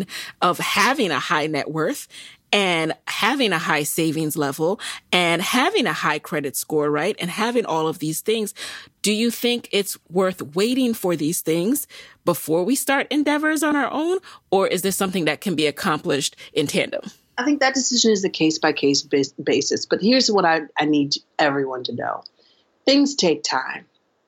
having a high net worth and having a high savings level and having a high credit score, right? And having all of these things. Do you think it's worth waiting for these things before we start endeavors on our own? Or is this something that can be accomplished in tandem? I think that decision is a case-by-case basis. But here's what I need everyone to know. Things take time.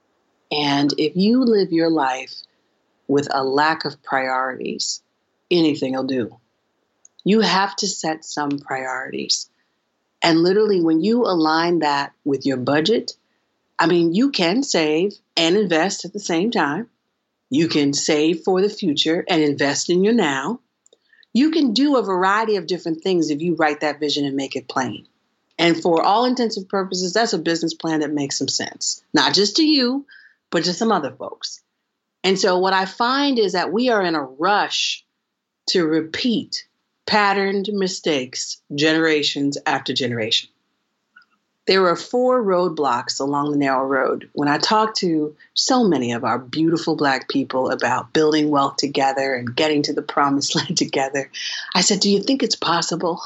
And if you live your life with a lack of priorities, anything will do. You have to set some priorities. And literally, when you align that with your budget, you can save and invest at the same time. You can save for the future and invest in your now. You can do a variety of different things if you write that vision and make it plain. And for all intents and purposes, that's a business plan that makes some sense, not just to you, but to some other folks. And so what I find is that we are in a rush to repeat patterned mistakes generations after generation. There are 4 roadblocks along the narrow road. When I talk to so many of our beautiful Black people about building wealth together and getting to the promised land together, I said, do you think it's possible?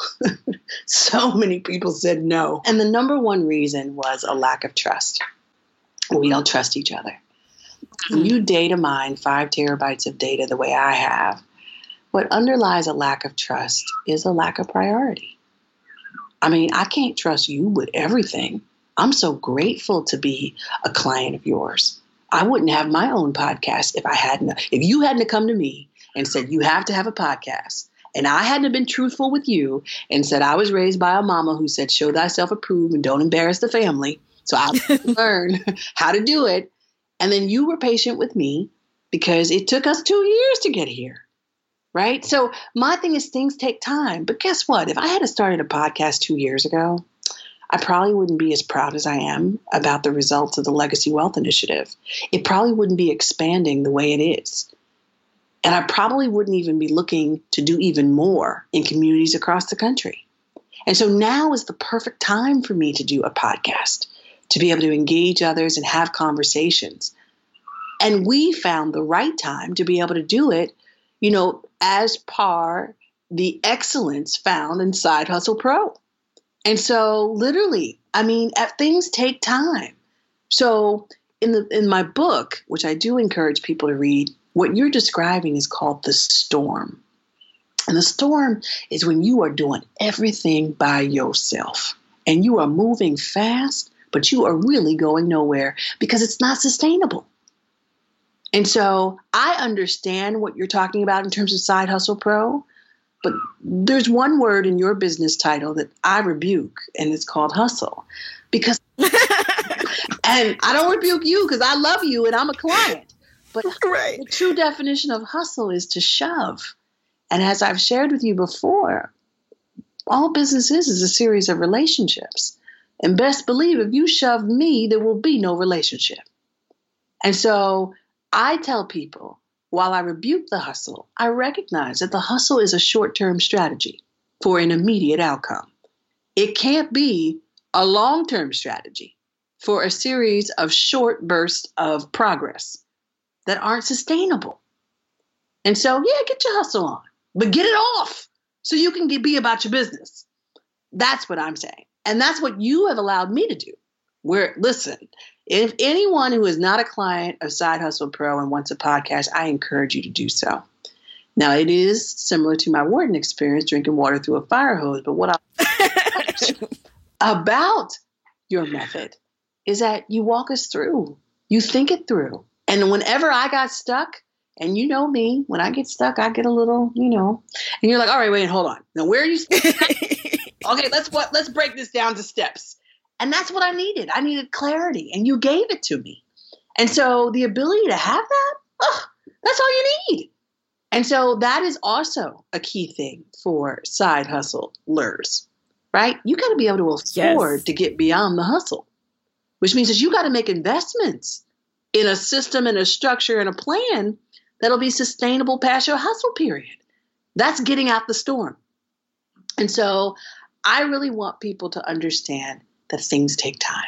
So many people said no. And the number one reason was a lack of trust. We don't trust each other. When you data mine 5 terabytes of data the way I have, what underlies a lack of trust is a lack of priority. I can't trust you with everything. I'm so grateful to be a client of yours. I wouldn't have my own podcast if you hadn't come to me and said, you have to have a podcast. And I hadn't been truthful with you and said, I was raised by a mama who said, show thyself approved and don't embarrass the family. So I learned how to do it. And then you were patient with me because it took us 2 years to get here. Right? So my thing is things take time. But guess what? If I had started a podcast 2 years ago, I probably wouldn't be as proud as I am about the results of the Legacy Wealth Initiative. It probably wouldn't be expanding the way it is. And I probably wouldn't even be looking to do even more in communities across the country. And so now is the perfect time for me to do a podcast, to be able to engage others and have conversations. And we found the right time to be able to do it, as par the excellence found in Side Hustle Pro. And so literally, things take time. So in my book, which I do encourage people to read, what you're describing is called the storm. And the storm is when you are doing everything by yourself and you are moving fast, but you are really going nowhere because it's not sustainable. And so I understand what you're talking about in terms of Side Hustle Pro, but there's one word in your business title that I rebuke, and it's called hustle. Because, and I don't rebuke you because I love you and I'm a client. But right. The true definition of hustle is to shove. And as I've shared with you before, all business is a series of relationships. And best believe if you shove me, there will be no relationship. And so I tell people, while I rebuke the hustle, I recognize that the hustle is a short-term strategy for an immediate outcome. It can't be a long-term strategy for a series of short bursts of progress that aren't sustainable. And so, get your hustle on, but get it off so you can be about your business. That's what I'm saying. And that's what you have allowed me to do. Listen, if anyone who is not a client of Side Hustle Pro and wants a podcast, I encourage you to do so. Now, it is similar to my Wharton experience, drinking water through a fire hose. But what I about your method is that you walk us through, you think it through. And whenever I got stuck, and you know me, when I get stuck, I get a little, and you're like, all right, wait, hold on. Now, where are you? Okay, let's break this down to steps. And that's what I needed. I needed clarity, and you gave it to me. And so the ability to have that, And so that is also a key thing for side hustlers, right? You got to be able to afford to get beyond the hustle, which means that you got to make investments in a system and a structure and a plan that'll be sustainable past your hustle period. That's getting out the storm. And so I really want people to understand that things take time.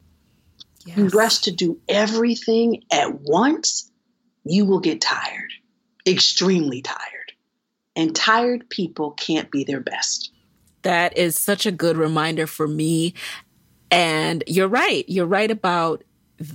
Yes. You rush to do everything at once, you will get tired, extremely tired. And tired people can't be their best. That is such a good reminder for me. And you're right. You're right about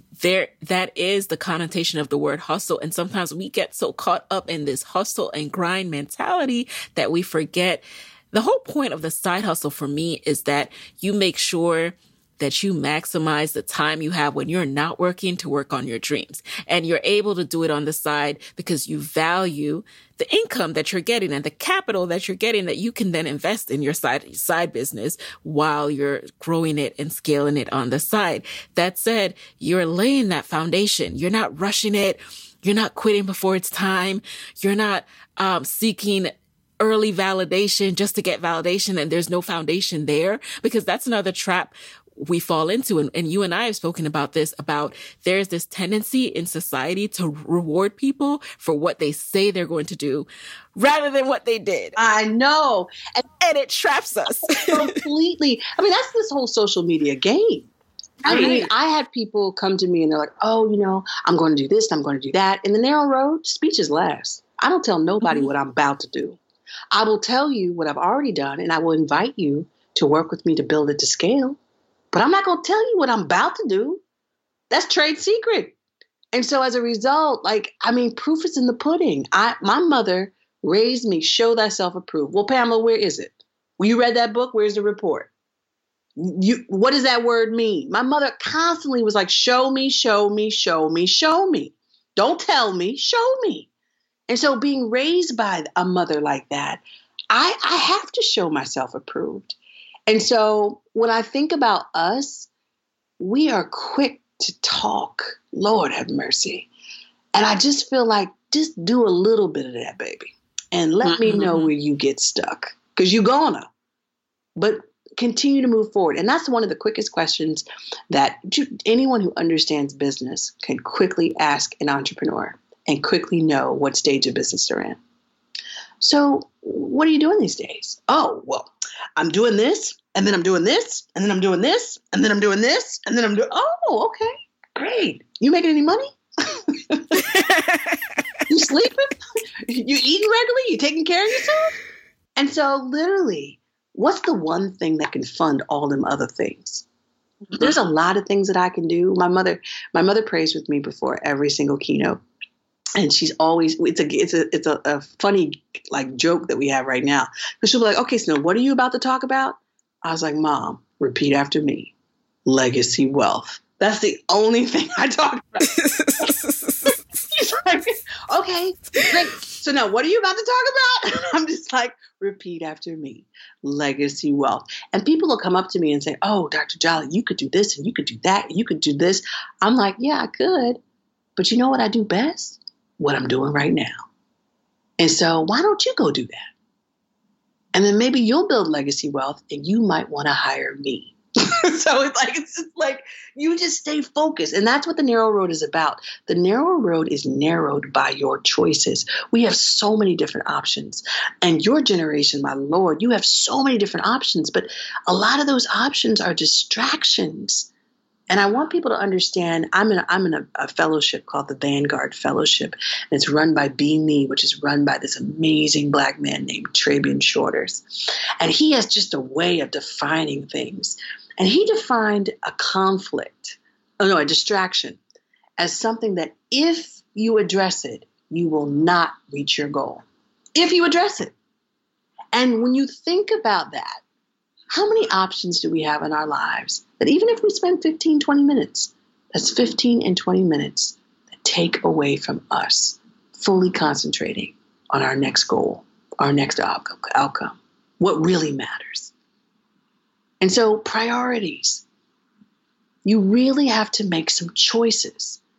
that is the connotation of the word hustle. And sometimes we get so caught up in this hustle and grind mentality that we forget. The whole point of the side hustle for me is that you make sure that you maximize the time you have when you're not working to work on your dreams. And you're able to do it on the side because you value the income that you're getting and the capital that you're getting that you can then invest in your side business while you're growing it and scaling it on the side. That said, you're laying that foundation. You're not rushing it. You're not quitting before it's time. You're not seeking early validation just to get validation and there's no foundation there, because that's another trap we fall into. And you and I have spoken about this, about there's this tendency in society to reward people for what they say they're going to do rather than what they did. I know. And it traps us. Completely. I mean, that's this whole social media game. I mean, I had people come to me and they're like, oh, I'm going to do this, I'm going to do that. In the narrow road, speech is last. I don't tell nobody what I'm about to do. I will tell you what I've already done, and I will invite you to work with me to build it to scale. But I'm not going to tell you what I'm about to do. That's trade secret. And so as a result, proof is in the pudding. My mother raised me, show thyself approved. Well, Pamela, where is it? Well, you read that book? Where's the report? What does that word mean? My mother constantly was like, show me, show me, show me, show me. Don't tell me, show me. And so being raised by a mother like that, I have to show myself approved. And so when I think about us, we are quick to talk. Lord have mercy. And I just feel like, just do a little bit of that, baby. And let me know where you get stuck, because you're gonna. But continue to move forward. And that's one of the quickest questions that anyone who understands business can quickly ask an entrepreneur and quickly know what stage of business they're in. So what are you doing these days? Oh, well, I'm doing this, and then I'm doing this, and then I'm doing this, and then I'm doing this, and then I'm doing, oh, okay, great. You making any money? You sleeping? You eating regularly? You taking care of yourself? And so literally, what's the one thing that can fund all them other things? There's a lot of things that I can do. My mother prays with me before every single keynote. And she's always, it's a funny joke that we have right now. Because she'll be like, okay, Snow, what are you about to talk about? I was like, Mom, repeat after me. Legacy wealth. That's the only thing I talk about. She's like, okay, great. So now what are you about to talk about? I'm just like, repeat after me. Legacy wealth. And people will come up to me and say, oh, Dr. Jolly, you could do this and you could do that and you could do this. I'm like, yeah, I could. But you know what I do best? What I'm doing right now. And so why don't you go do that? And then maybe you'll build legacy wealth and you might want to hire me. So it's just like, you just stay focused. And that's what the narrow road is about. The narrow road is narrowed by your choices. We have so many different options. And your generation, my Lord, you have so many different options, but a lot of those options are distractions. And I want people to understand, I'm in a fellowship called the Vanguard Fellowship. And it's run by Be Me, which is run by this amazing Black man named Trabian Shorters. And he has just a way of defining things. And he defined a distraction, as something that if you address it, you will not reach your goal. If you address it. And when you think about that, how many options do we have in our lives that even if we spend 15, 20 minutes, that's 15 and 20 minutes that take away from us fully concentrating on our next goal, our next outcome, what really matters. And so priorities, you really have to make some choices.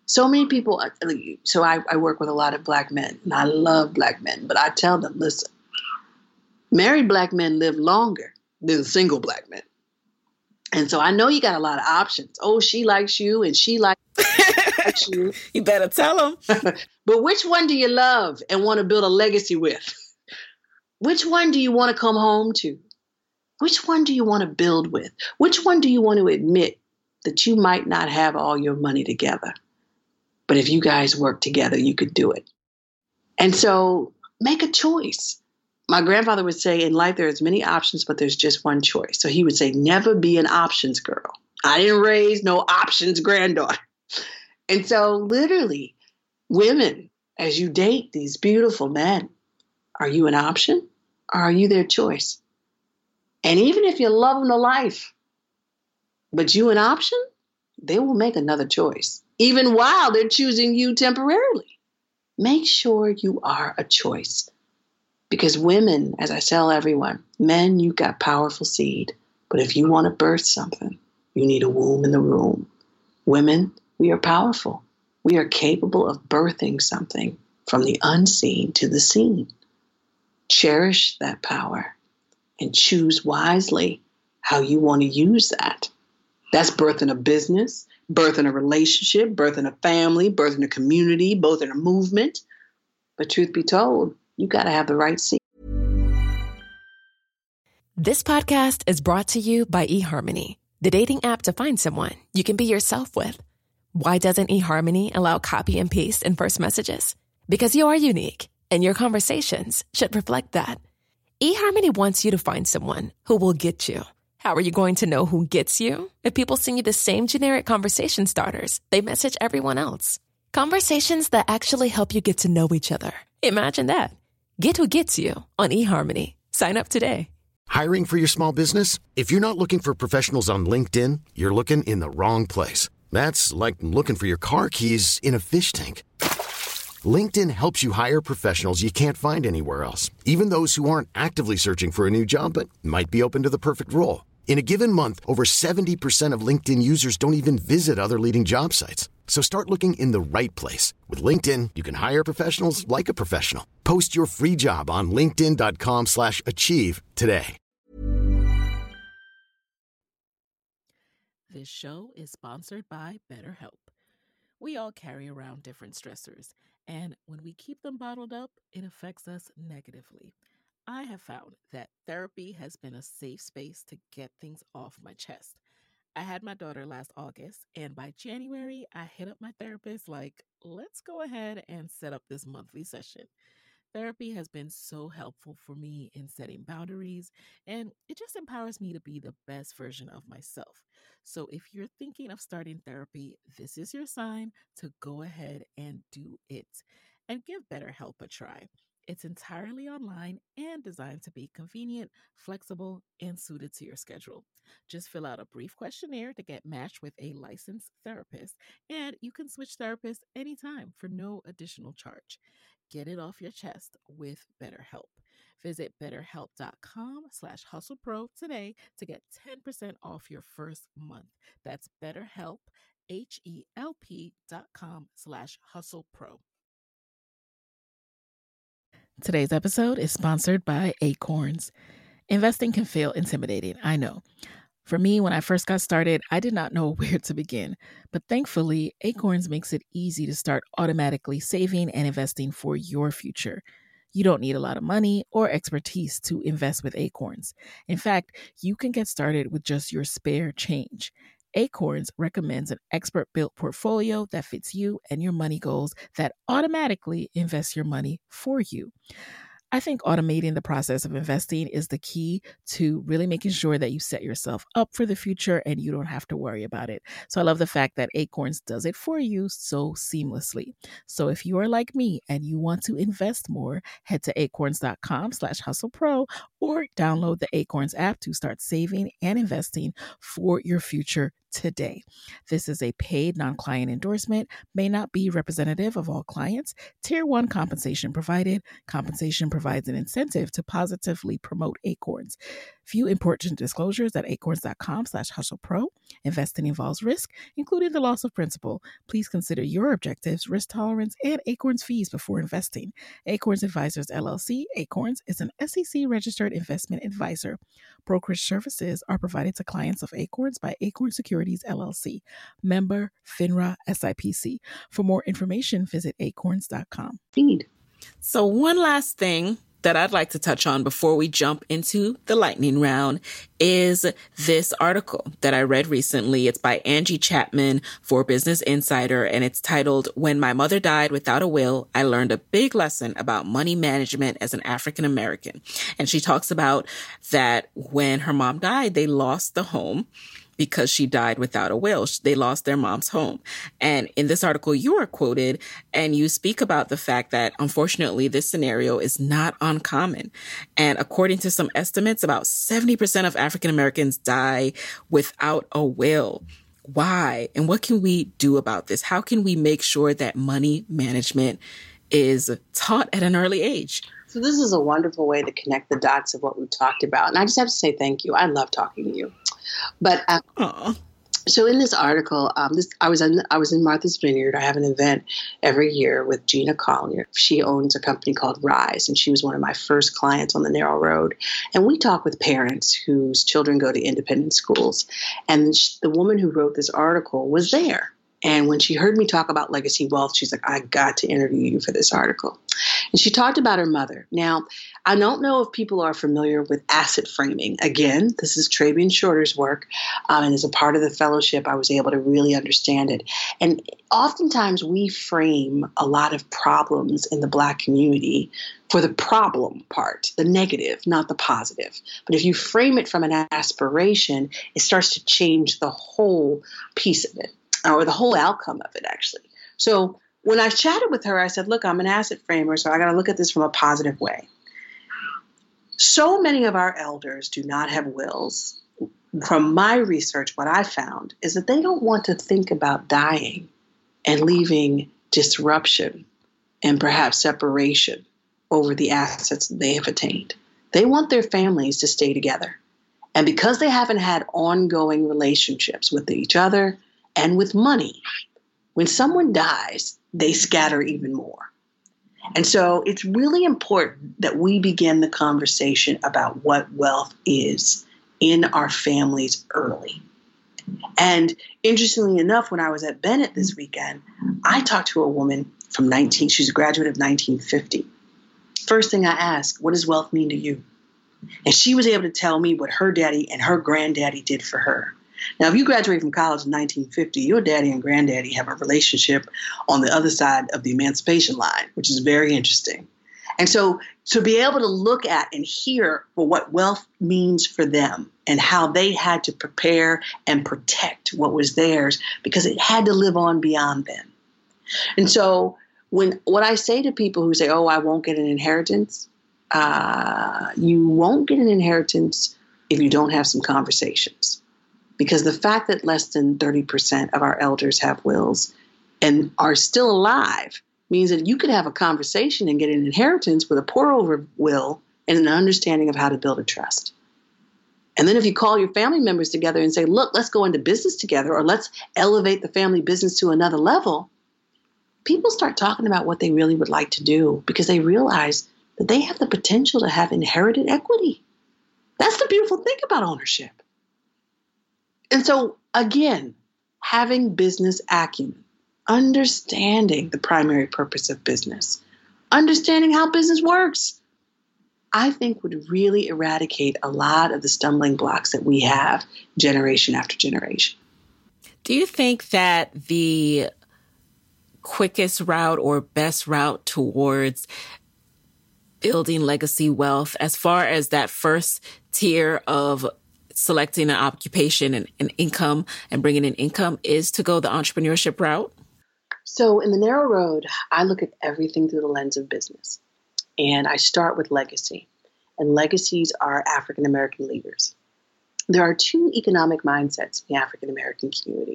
So many people, so I work with a lot of Black men, and I love Black men, but I tell them, listen, married Black men live longer than single Black men. And so I know you got a lot of options. Oh, she likes you and she likes you. You better tell them. But which one do you love and want to build a legacy with? Which one do you want to come home to? Which one do you want to build with? Which one do you want to admit that you might not have all your money together? But if you guys work together, you could do it. And so make a choice. My grandfather would say, in life, there's many options, but there's just one choice. So he would say, never be an options girl. I didn't raise no options granddaughter. And so literally, women, as you date these beautiful men, are you an option or are you their choice? And even if you love them to life, but you an option, they will make another choice, even while they're choosing you temporarily. Make sure you are a choice. Because women, as I tell everyone, men, you got powerful seed. But if you want to birth something, you need a womb in the room. Women, we are powerful. We are capable of birthing something from the unseen to the seen. Cherish that power and choose wisely how you want to use that. That's birthing a business, birthing a relationship, birthing a family, birthing a community, birthing a movement. But truth be told, you got to have the right seed. This podcast is brought to you by eHarmony, the dating app to find someone you can be yourself with. Why doesn't eHarmony allow copy and paste in first messages? Because you are unique, and your conversations should reflect that. eHarmony wants you to find someone who will get you. How are you going to know who gets you? If people send you the same generic conversation starters they message everyone else. Conversations that actually help you get to know each other. Imagine that. Get who gets you on eHarmony. Sign up today. Hiring for your small business? If you're not looking for professionals on LinkedIn, you're looking in the wrong place. That's like looking for your car keys in a fish tank. LinkedIn helps you hire professionals you can't find anywhere else, even those who aren't actively searching for a new job but might be open to the perfect role. In a given month, over 70% of LinkedIn users don't even visit other leading job sites. So start looking in the right place. With LinkedIn, you can hire professionals like a professional. Post your free job on linkedin.com/achieve today. This show is sponsored by BetterHelp. We all carry around different stressors, and when we keep them bottled up, it affects us negatively. I have found that therapy has been a safe space to get things off my chest. I had my daughter last August, and by January, I hit up my therapist like, let's go ahead and set up this monthly session. Therapy has been so helpful for me in setting boundaries, and it just empowers me to be the best version of myself. So if you're thinking of starting therapy, this is your sign to go ahead and do it. And give BetterHelp a try. It's entirely online and designed to be convenient, flexible, and suited to your schedule. Just fill out a brief questionnaire to get matched with a licensed therapist, and you can switch therapists anytime for no additional charge. Get it off your chest with BetterHelp. Visit betterhelp.com/hustlepro today to get 10% off your first month. That's BetterHelp, HELP.com/hustlepro. Today's episode is sponsored by Acorns. Investing can feel intimidating, I know. For me, when I first got started, I did not know where to begin. But thankfully, Acorns makes it easy to start automatically saving and investing for your future. You don't need a lot of money or expertise to invest with Acorns. In fact, you can get started with just your spare change. Acorns recommends an expert-built portfolio that fits you and your money goals that automatically invests your money for you. I think automating the process of investing is the key to really making sure that you set yourself up for the future and you don't have to worry about it. So I love the fact that Acorns does it for you so seamlessly. So if you are like me and you want to invest more, head to acorns.com/hustlepro or download the Acorns app to start saving and investing for your future today. This is a paid non-client endorsement, may not be representative of all clients. Tier 1 compensation provided. Compensation provides an incentive to positively promote Acorns. Few important disclosures at acorns.com/hustlepro. Investing involves risk, including the loss of principal. Please consider your objectives, risk tolerance, and Acorns fees before investing. Acorns Advisors, LLC. Acorns is an SEC-registered investment advisor. Brokerage services are provided to clients of Acorns by Acorn Securities, LLC. Member FINRA SIPC. For more information, visit acorns.com. So one last thing that I'd like to touch on before we jump into the lightning round is this article that I read recently. It's by Angie Chapman for Business Insider, and it's titled, "When My Mother Died Without a Will, I Learned a Big Lesson About Money Management as an African American." And she talks about that when her mom died, they lost the home because she died without a will. They lost their mom's home. And in this article, you are quoted and you speak about the fact that, unfortunately, this scenario is not uncommon. And according to some estimates, about 70% of African Americans die without a will. Why? And what can we do about this? How can we make sure that money management is taught at an early age? So this is a wonderful way to connect the dots of what we talked about. And I just have to say thank you. I love talking to you. But so in this article, I was in Martha's Vineyard. I have an event every year with Gina Collier. She owns a company called Rise, and she was one of my first clients on the Narrow Road. And we talk with parents whose children go to independent schools. And the woman who wrote this article was there. And when she heard me talk about legacy wealth, she's like, "I got to interview you for this article." And she talked about her mother. Now, I don't know if people are familiar with asset framing. Again, this is Trabian Shorter's work. And as a part of the fellowship, I was able to really understand it. And oftentimes we frame a lot of problems in the Black community for the problem part, the negative, not the positive. But if you frame it from an aspiration, it starts to change the whole piece of it, or the whole outcome of it, actually. So when I chatted with her, I said, look, I'm an asset framer, so I got to look at this from a positive way. So many of our elders do not have wills. From my research, what I found is that they don't want to think about dying and leaving disruption and perhaps separation over the assets that they have attained. They want their families to stay together. And because they haven't had ongoing relationships with each other and with money, when someone dies, they scatter even more. And so it's really important that we begin the conversation about what wealth is in our families early. And interestingly enough, when I was at Bennett this weekend, I talked to a woman from she's a graduate of 1950. First thing I asked, what does wealth mean to you? And she was able to tell me what her daddy and her granddaddy did for her. Now, if you graduate from college in 1950, your daddy and granddaddy have a relationship on the other side of the emancipation line, which is very interesting. And so to be able to look at and hear what wealth means for them and how they had to prepare and protect what was theirs because it had to live on beyond them. And so what I say to people who say, oh, I won't get an inheritance, you won't get an inheritance if you don't have some conversations. Because the fact that less than 30% of our elders have wills and are still alive means that you could have a conversation and get an inheritance with a pour-over will and an understanding of how to build a trust. And then if you call your family members together and say, look, let's go into business together, or let's elevate the family business to another level, people start talking about what they really would like to do because they realize that they have the potential to have inherited equity. That's the beautiful thing about ownership. And so, again, having business acumen, understanding the primary purpose of business, understanding how business works, I think would really eradicate a lot of the stumbling blocks that we have generation after generation. Do you think that the quickest route or best route towards building legacy wealth, as far as that first tier of selecting an occupation and income and bringing in income, is to go the entrepreneurship route? So in the Narrow Road, I look at everything through the lens of business. And I start with legacy. And legacies are African-American leaders. There are two economic mindsets in the African-American community.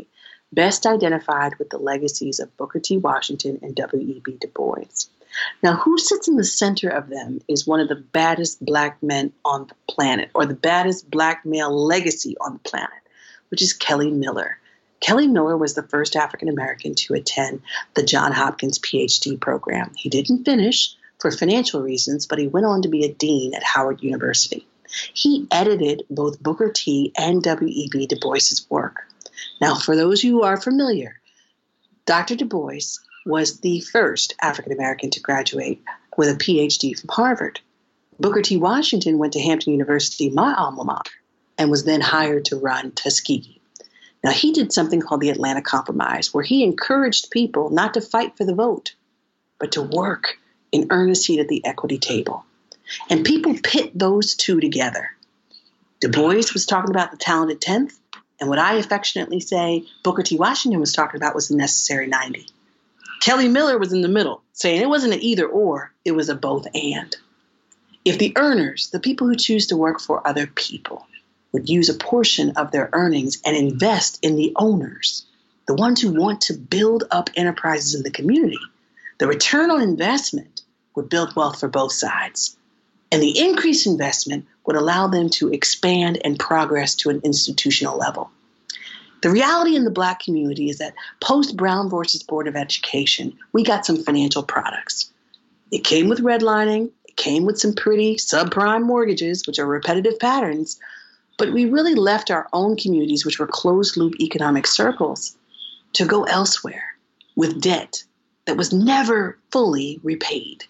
best identified with the legacies of Booker T. Washington and W.E.B. Du Bois. Now, who sits in the center of them is one of the baddest Black men on the planet, or the baddest Black male legacy on the planet, which is Kelly Miller. Kelly Miller was the first African American to attend the Johns Hopkins PhD program. He didn't finish for financial reasons, but he went on to be a dean at Howard University. He edited both Booker T. and W.E.B. Du Bois's work. Now, for those who are familiar, Dr. Du Bois was the first African American to graduate with a PhD from Harvard. Booker T. Washington went to Hampton University, my alma mater, and was then hired to run Tuskegee. Now, he did something called the Atlanta Compromise, where he encouraged people not to fight for the vote, but to work and earn a seat at the equity table. And people pit those two together. Du Bois was talking about the talented 10th, and what I affectionately say Booker T. Washington was talking about was the necessary 90. Kelly Miller was in the middle, saying it wasn't an either or, it was a both and. If the earners, the people who choose to work for other people, would use a portion of their earnings and invest in the owners, the ones who want to build up enterprises in the community, the return on investment would build wealth for both sides. And the increased investment would allow them to expand and progress to an institutional level. The reality in the Black community is that post-Brown versus Board of Education, we got some financial products. It came with redlining, it came with some pretty subprime mortgages, which are repetitive patterns, but we really left our own communities, which were closed-loop economic circles, to go elsewhere with debt that was never fully repaid.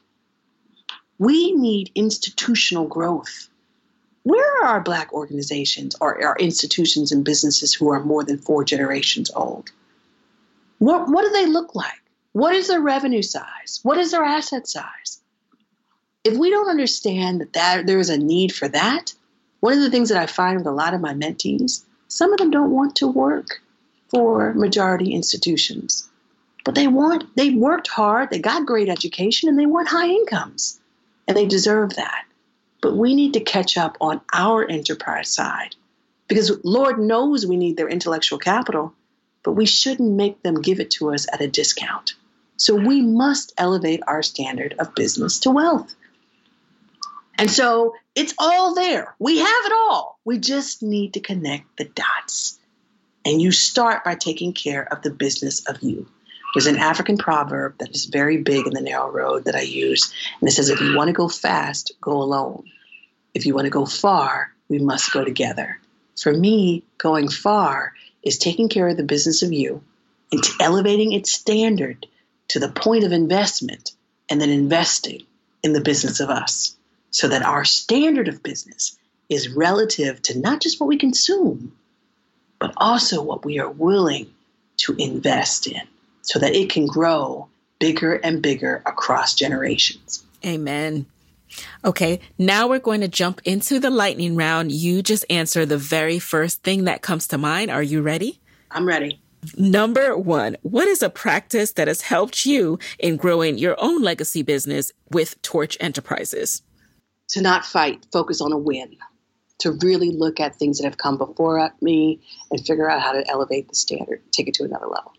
We need institutional growth. Where are our Black organizations or our institutions and businesses who are more than 4 generations old? What do they look like? What is their revenue size? What is their asset size? If we don't understand that there is a need for that, one of the things that I find with a lot of my mentees, some of them don't want to work for majority institutions, but they worked hard, they got great education, and they want high incomes, and they deserve that. But we need to catch up on our enterprise side, because Lord knows we need their intellectual capital, but we shouldn't make them give it to us at a discount. So we must elevate our standard of business to wealth. And so it's all there. We have it all. We just need to connect the dots. And you start by taking care of the business of you. There's an African proverb that is very big in the narrow road that I use. And it says, if you want to go fast, go alone. If you want to go far, we must go together. For me, going far is taking care of the business of you and elevating its standard to the point of investment and then investing in the business of us, so that our standard of business is relative to not just what we consume, but also what we are willing to invest in, so that it can grow bigger and bigger across generations. Amen. Okay, now we're going to jump into the lightning round. You just answer the very first thing that comes to mind. Are you ready? I'm ready. Number 1, what is a practice that has helped you in growing your own legacy business with Torch Enterprises? To not fight, focus on a win. To really look at things that have come before me and figure out how to elevate the standard, take it to another level.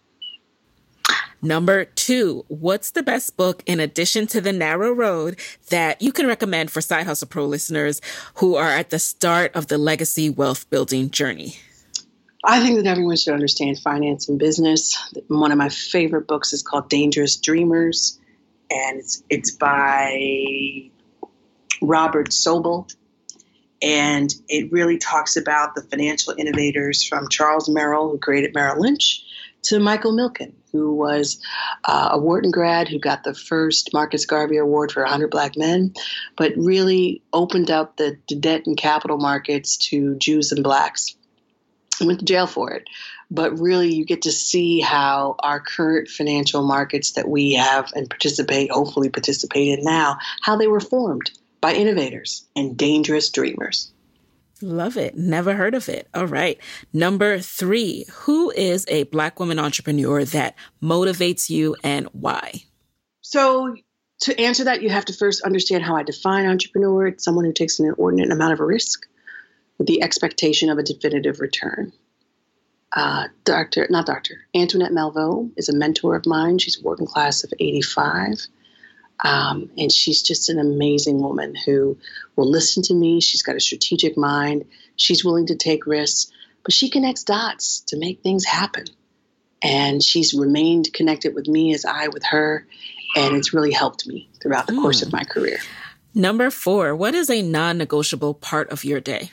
Number 2, what's the best book in addition to The Narrow Road that you can recommend for Side Hustle Pro listeners who are at the start of the legacy wealth building journey? I think that everyone should understand finance and business. One of my favorite books is called Dangerous Dreamers, and it's by Robert Sobel. And it really talks about the financial innovators from Charles Merrill, who created Merrill Lynch, to Michael Milken, who was a Wharton grad who got the first Marcus Garvey Award for 100 Black men, but really opened up the debt and capital markets to Jews and Blacks. I went to jail for it. But really, you get to see how our current financial markets that we have and hopefully participate in now, how they were formed by innovators and dangerous dreamers. Love it. Never heard of it. All right. Number 3, who is a Black woman entrepreneur that motivates you and why? So to answer that, you have to first understand how I define entrepreneur. It's someone who takes an inordinate amount of risk with the expectation of a definitive return. Antoinette Malveaux is a mentor of mine. She's a working class of 85. And she's just an amazing woman who will listen to me. She's got a strategic mind. She's willing to take risks, but she connects dots to make things happen. And she's remained connected with me as I with her. And it's really helped me throughout the course of my career. Number 4, what is a non-negotiable part of your day?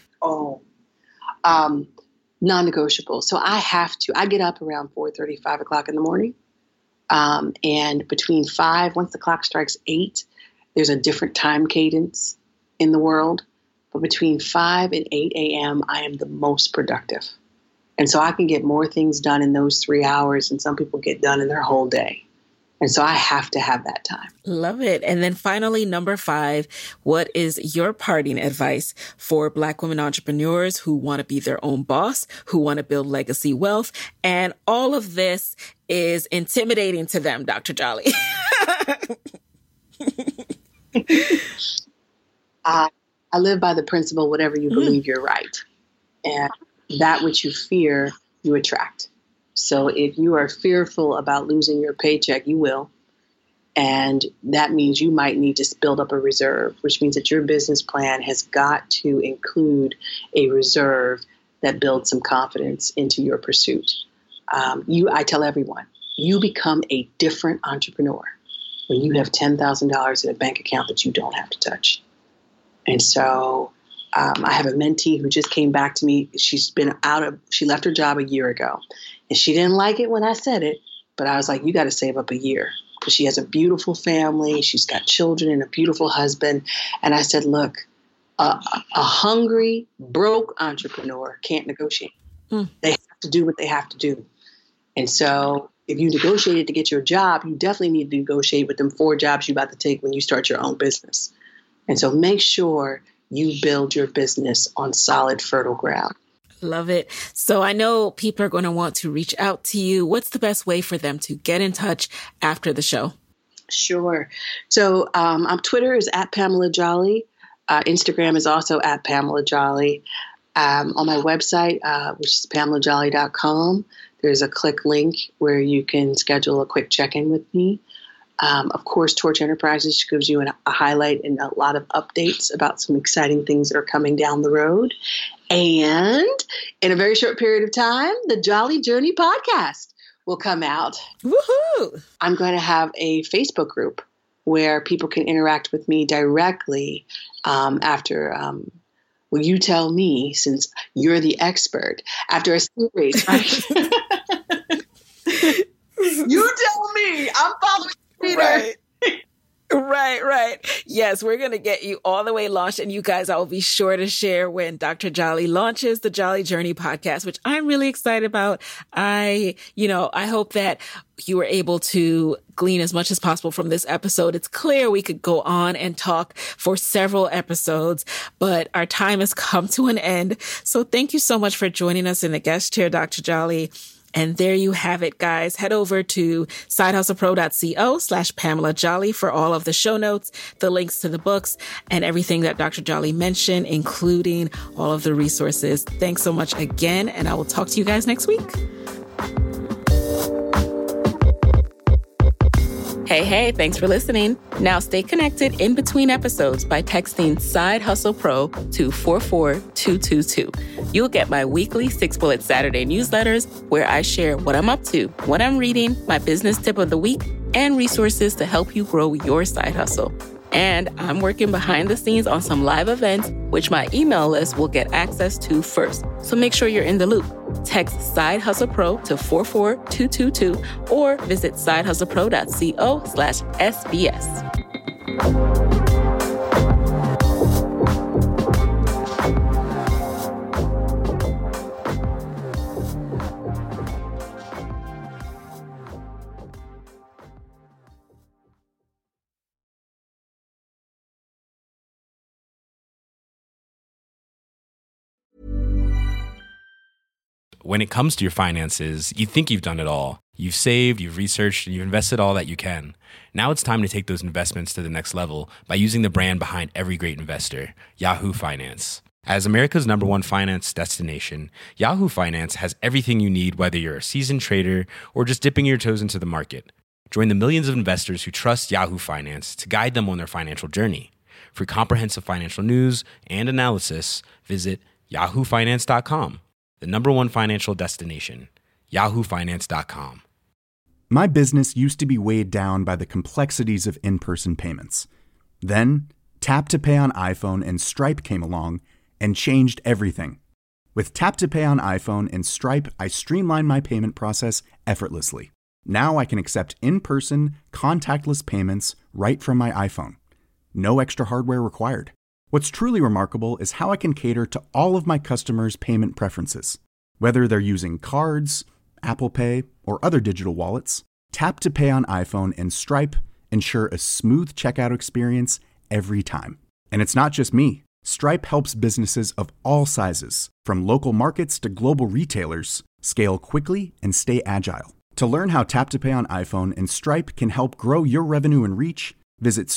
Non-negotiable. So I get up around 4:30, 5 o'clock in the morning. And between 5, once the clock strikes 8, there's a different time cadence in the world. But between 5 and 8 a.m., I am the most productive. And so I can get more things done in those 3 hours than some people get done in their whole day. And so I have to have that time. Love it. And then finally, number 5, what is your parting advice for Black women entrepreneurs who want to be their own boss, who want to build legacy wealth? And all of this is intimidating to them, Dr. Jolly. I live by the principle, whatever you believe, you're right. And that which you fear, you attract. So if you are fearful about losing your paycheck, you will. And that means you might need to build up a reserve, which means that your business plan has got to include a reserve that builds some confidence into your pursuit. I tell everyone, you become a different entrepreneur when you have $10,000 in a bank account that you don't have to touch. And so I have a mentee who just came back to me. She left her job a year ago. And she didn't like it when I said it, but I was like, you got to save up a year. Because she has a beautiful family. She's got children and a beautiful husband. And I said, look, a hungry, broke entrepreneur can't negotiate. They have to do what they have to do. And so if you negotiated to get your job, you definitely need to negotiate with them 4 jobs you're about to take when you start your own business. And so make sure you build your business on solid, fertile ground. Love it. So I know people are going to want to reach out to you. What's the best way for them to get in touch after the show? Sure. So on Twitter is @PamelaJolly. Instagram is at @PamelaJolly. On my website, which is PamelaJolly.com, there's a click link where you can schedule a quick check-in with me. Of course, Torch Enterprises gives you a highlight and a lot of updates about some exciting things that are coming down the road. And in a very short period of time, the Jolly Journey podcast will come out. Woohoo! I'm going to have a Facebook group where people can interact with me directly after, well, you tell me, since you're the expert, after a series. Right? You tell me. I'm following Peter. Right. Yes, we're going to get you all the way launched. And you guys, I will be sure to share when Dr. Jolly launches the Jolly Journey podcast, which I'm really excited about. I hope that you were able to glean as much as possible from this episode. It's clear we could go on and talk for several episodes, but our time has come to an end. So thank you so much for joining us in the guest chair, Dr. Jolly. And there you have it, guys. Head over to sidehustlepro.co/Pamela Jolly for all of the show notes, the links to the books, and everything that Dr. Jolly mentioned, including all of the resources. Thanks so much again, and I will talk to you guys next week. Hey, thanks for listening. Now stay connected in between episodes by texting Side Hustle Pro to 44222. You'll get my weekly 6-bullet Saturday newsletters where I share what I'm up to, what I'm reading, my business tip of the week, and resources to help you grow your side hustle. And I'm working behind the scenes on some live events, which my email list will get access to first. So make sure you're in the loop. Text Side Hustle Pro to 44222 or visit sidehustlepro.co/SBS. When it comes to your finances, you think you've done it all. You've saved, you've researched, and you've invested all that you can. Now it's time to take those investments to the next level by using the brand behind every great investor, Yahoo Finance. As America's #1 finance destination, Yahoo Finance has everything you need, whether you're a seasoned trader or just dipping your toes into the market. Join the millions of investors who trust Yahoo Finance to guide them on their financial journey. For comprehensive financial news and analysis, visit yahoofinance.com, the #1 financial destination, yahoofinance.com. My business used to be weighed down by the complexities of in-person payments. Then, Tap to Pay on iPhone and Stripe came along and changed everything. With Tap to Pay on iPhone and Stripe, I streamlined my payment process effortlessly. Now I can accept in-person, contactless payments right from my iPhone. No extra hardware required. What's truly remarkable is how I can cater to all of my customers' payment preferences. Whether they're using cards, Apple Pay, or other digital wallets, Tap to Pay on iPhone and Stripe ensure a smooth checkout experience every time. And it's not just me. Stripe helps businesses of all sizes, from local markets to global retailers, scale quickly and stay agile. To learn how Tap to Pay on iPhone and Stripe can help grow your revenue and reach, visit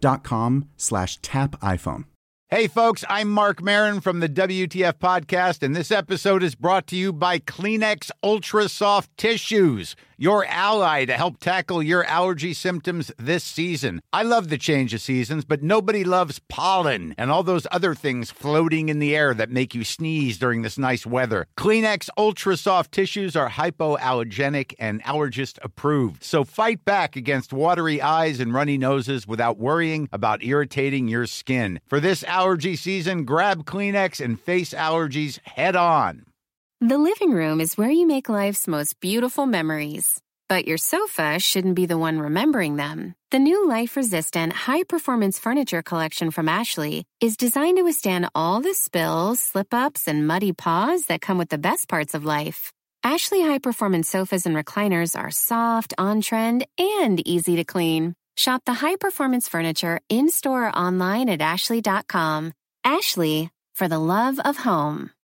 stripe.com/tapiphone. Hey folks, I'm Mark Maron from the WTF Podcast, and this episode is brought to you by Kleenex Ultra Soft Tissues, your ally to help tackle your allergy symptoms this season. I love the change of seasons, but nobody loves pollen and all those other things floating in the air that make you sneeze during this nice weather. Kleenex Ultra Soft Tissues are hypoallergenic and allergist approved, so fight back against watery eyes and runny noses without worrying about irritating your skin. For this allergy season, grab Kleenex and face allergies head on. The living room is where you make life's most beautiful memories. But your sofa shouldn't be the one remembering them. The new life-resistant, high-performance furniture collection from Ashley is designed to withstand all the spills, slip-ups, and muddy paws that come with the best parts of life. Ashley high-performance sofas and recliners are soft, on-trend, and easy to clean. Shop the high-performance furniture in-store or online at ashley.com. Ashley, for the love of home.